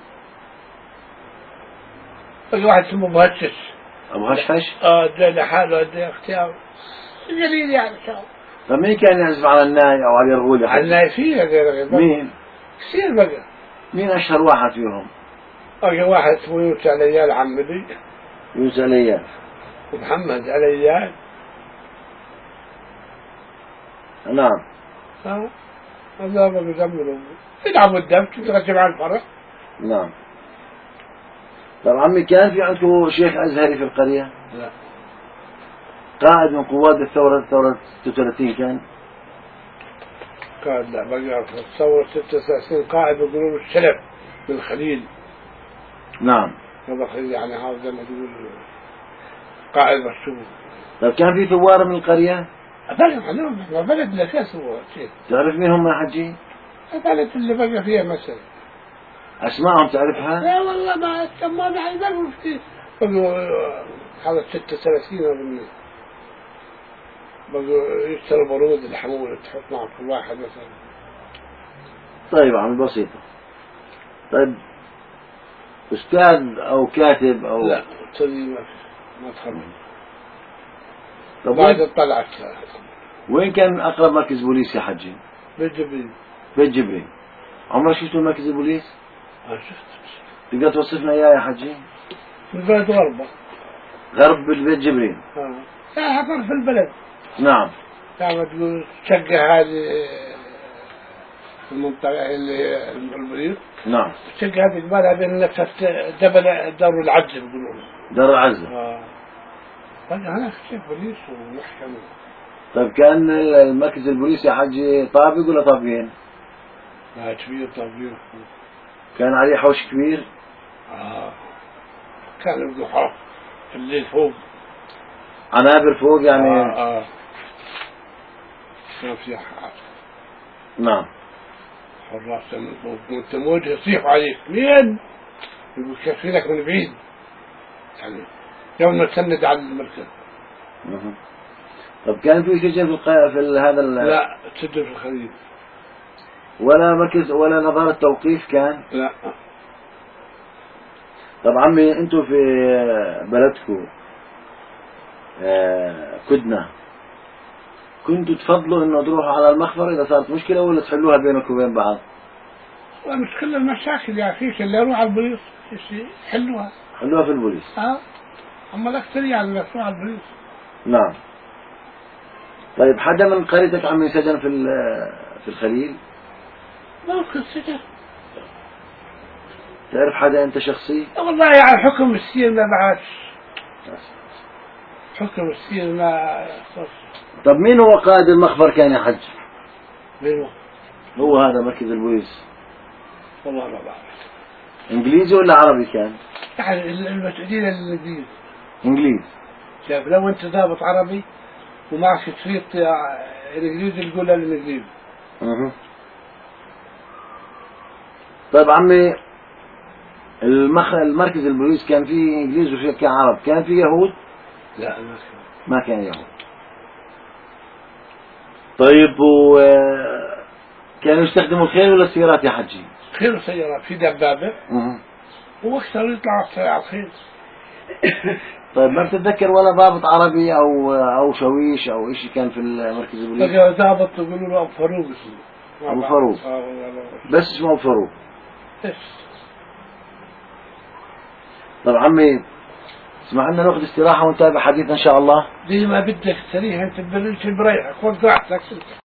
بقى واحد اسمه مهشش. أبو هشهش؟ ده لحاله ده اختيار قليل يعني شعر. طب مين كان يعزف على الناي أو على الرغول يا حجي؟ على النايفية غير مين؟ كثير بقى. مين أشهر واحد فيهم؟ بقى واحد اسمه يوسف عليال عمدي. يوسف عليال. ومحمد عليال. نعم. هذا بقى يزملوا يلعبوا الدم تترجم على الفرح. نعم. طب عمي كان في عندكم شيخ أزهري في القرية؟ لا. قائد من قوات ثورة 36 كان؟ قائد لا بقى في الثورة 36 قائد يقولون الشلف من الخليل. نعم. هذا خليل يعني هذا زي ما تقول قائد مشهور. طب كان في ثوار من القرية؟ بلد معلوم ما بلد لا فيها ثوار شيء. تعرف مين هم يا حجي؟ البلد اللي بقى فيها مثلا. أسمائهم تعرفها؟ لا والله ما بعرف كثير. بقوا هذا 36 ولا بقوا يشتروا برود الحمولة تحط معه كل واحد مثلا. طيب عمي بسيطة. طيب أستاذ أو كاتب أو لا تدري ما تخرج. طب بعد طلعت وين كان أقرب مركز بوليس يا حجي؟ بالجبريل. بيت جبريل. عمرك شفتوا مركز البوليس؟ شفت. تقدر توصفنا إياه يا حجي؟ في البلد غربة. غرب بالبيت جبريل. لا حفر في البلد. نعم. يعني تقول شقة هذه المنطقة اللي البوليس. نعم. الشقة هذه قبالها بين نفس جبل دار العز يقولون. دار العزة. بقى هناك شيء بوليس ومحكمة. طيب كان المركز البوليس يا حجي طابق ولا طابقين؟ لا كبير طابق. كان عليه حوش كبير؟ كان يبدو حرف في الليل فوق. عنابر فوق يعني؟ كان في حرف. نعم. حراس من فوق وانت موجه يصيح عليك مين؟ يقول كفيلك من بعيد يعني يوم ما تسند على المركز. طب كان في سجن في هذا لا سجن في الخليل. ولا مركز ولا نظارة توقيف كان؟ لا. طب عمي انتوا في بلدكم كدنا كنتوا تفضلوا انه تروحوا على المخبر اذا صارت مشكلة ولا تحلوها بينكم وبين بعض؟ مش كل المشاكل يا اخي اللي يروح على البوليس حلوها في البوليس. اما الاكثر يعني يروح على البوليس. نعم. طيب حدا من قريتك عمي سجن في الخليل؟ ممكن سجن. تعرف حدا انت شخصي؟ والله يعني حكم السير ما بعدش. حكم السير ما صار. طب مين هو قائد المخبر كان يا حج؟ مين هو هذا مركز البوليس؟ والله ما بعرف. انجليزي ولا عربي كان؟ يعني المسؤولين الانجليز. انجليز. شايف لو انت ضابط عربي ومعك شريط الانجليزي تقول للانجليز. طيب عمي المركز البوليس كان فيه انجليز وفيه كان عرب، كان فيه يهود؟ لا ما كان يهود. طيب كانوا يستخدموا الخيل ولا السيارات يا حجي؟ خيل وسيارات في دبابة واكثر يطلع على الخيل. طيب ما بتتذكر ولا ضابط عربي او شويش او شيء كان في المركز البوليس؟ بقى ضابط يقولوا له ابو فاروق اسمه. ابو فاروق. بس اسمه ابو فاروق. طب عمي اسمع لنا ناخذ استراحة ونتابع حديثنا ان شاء الله. زي ما بدك سريع انت تبررش بريحك خذ راحتك.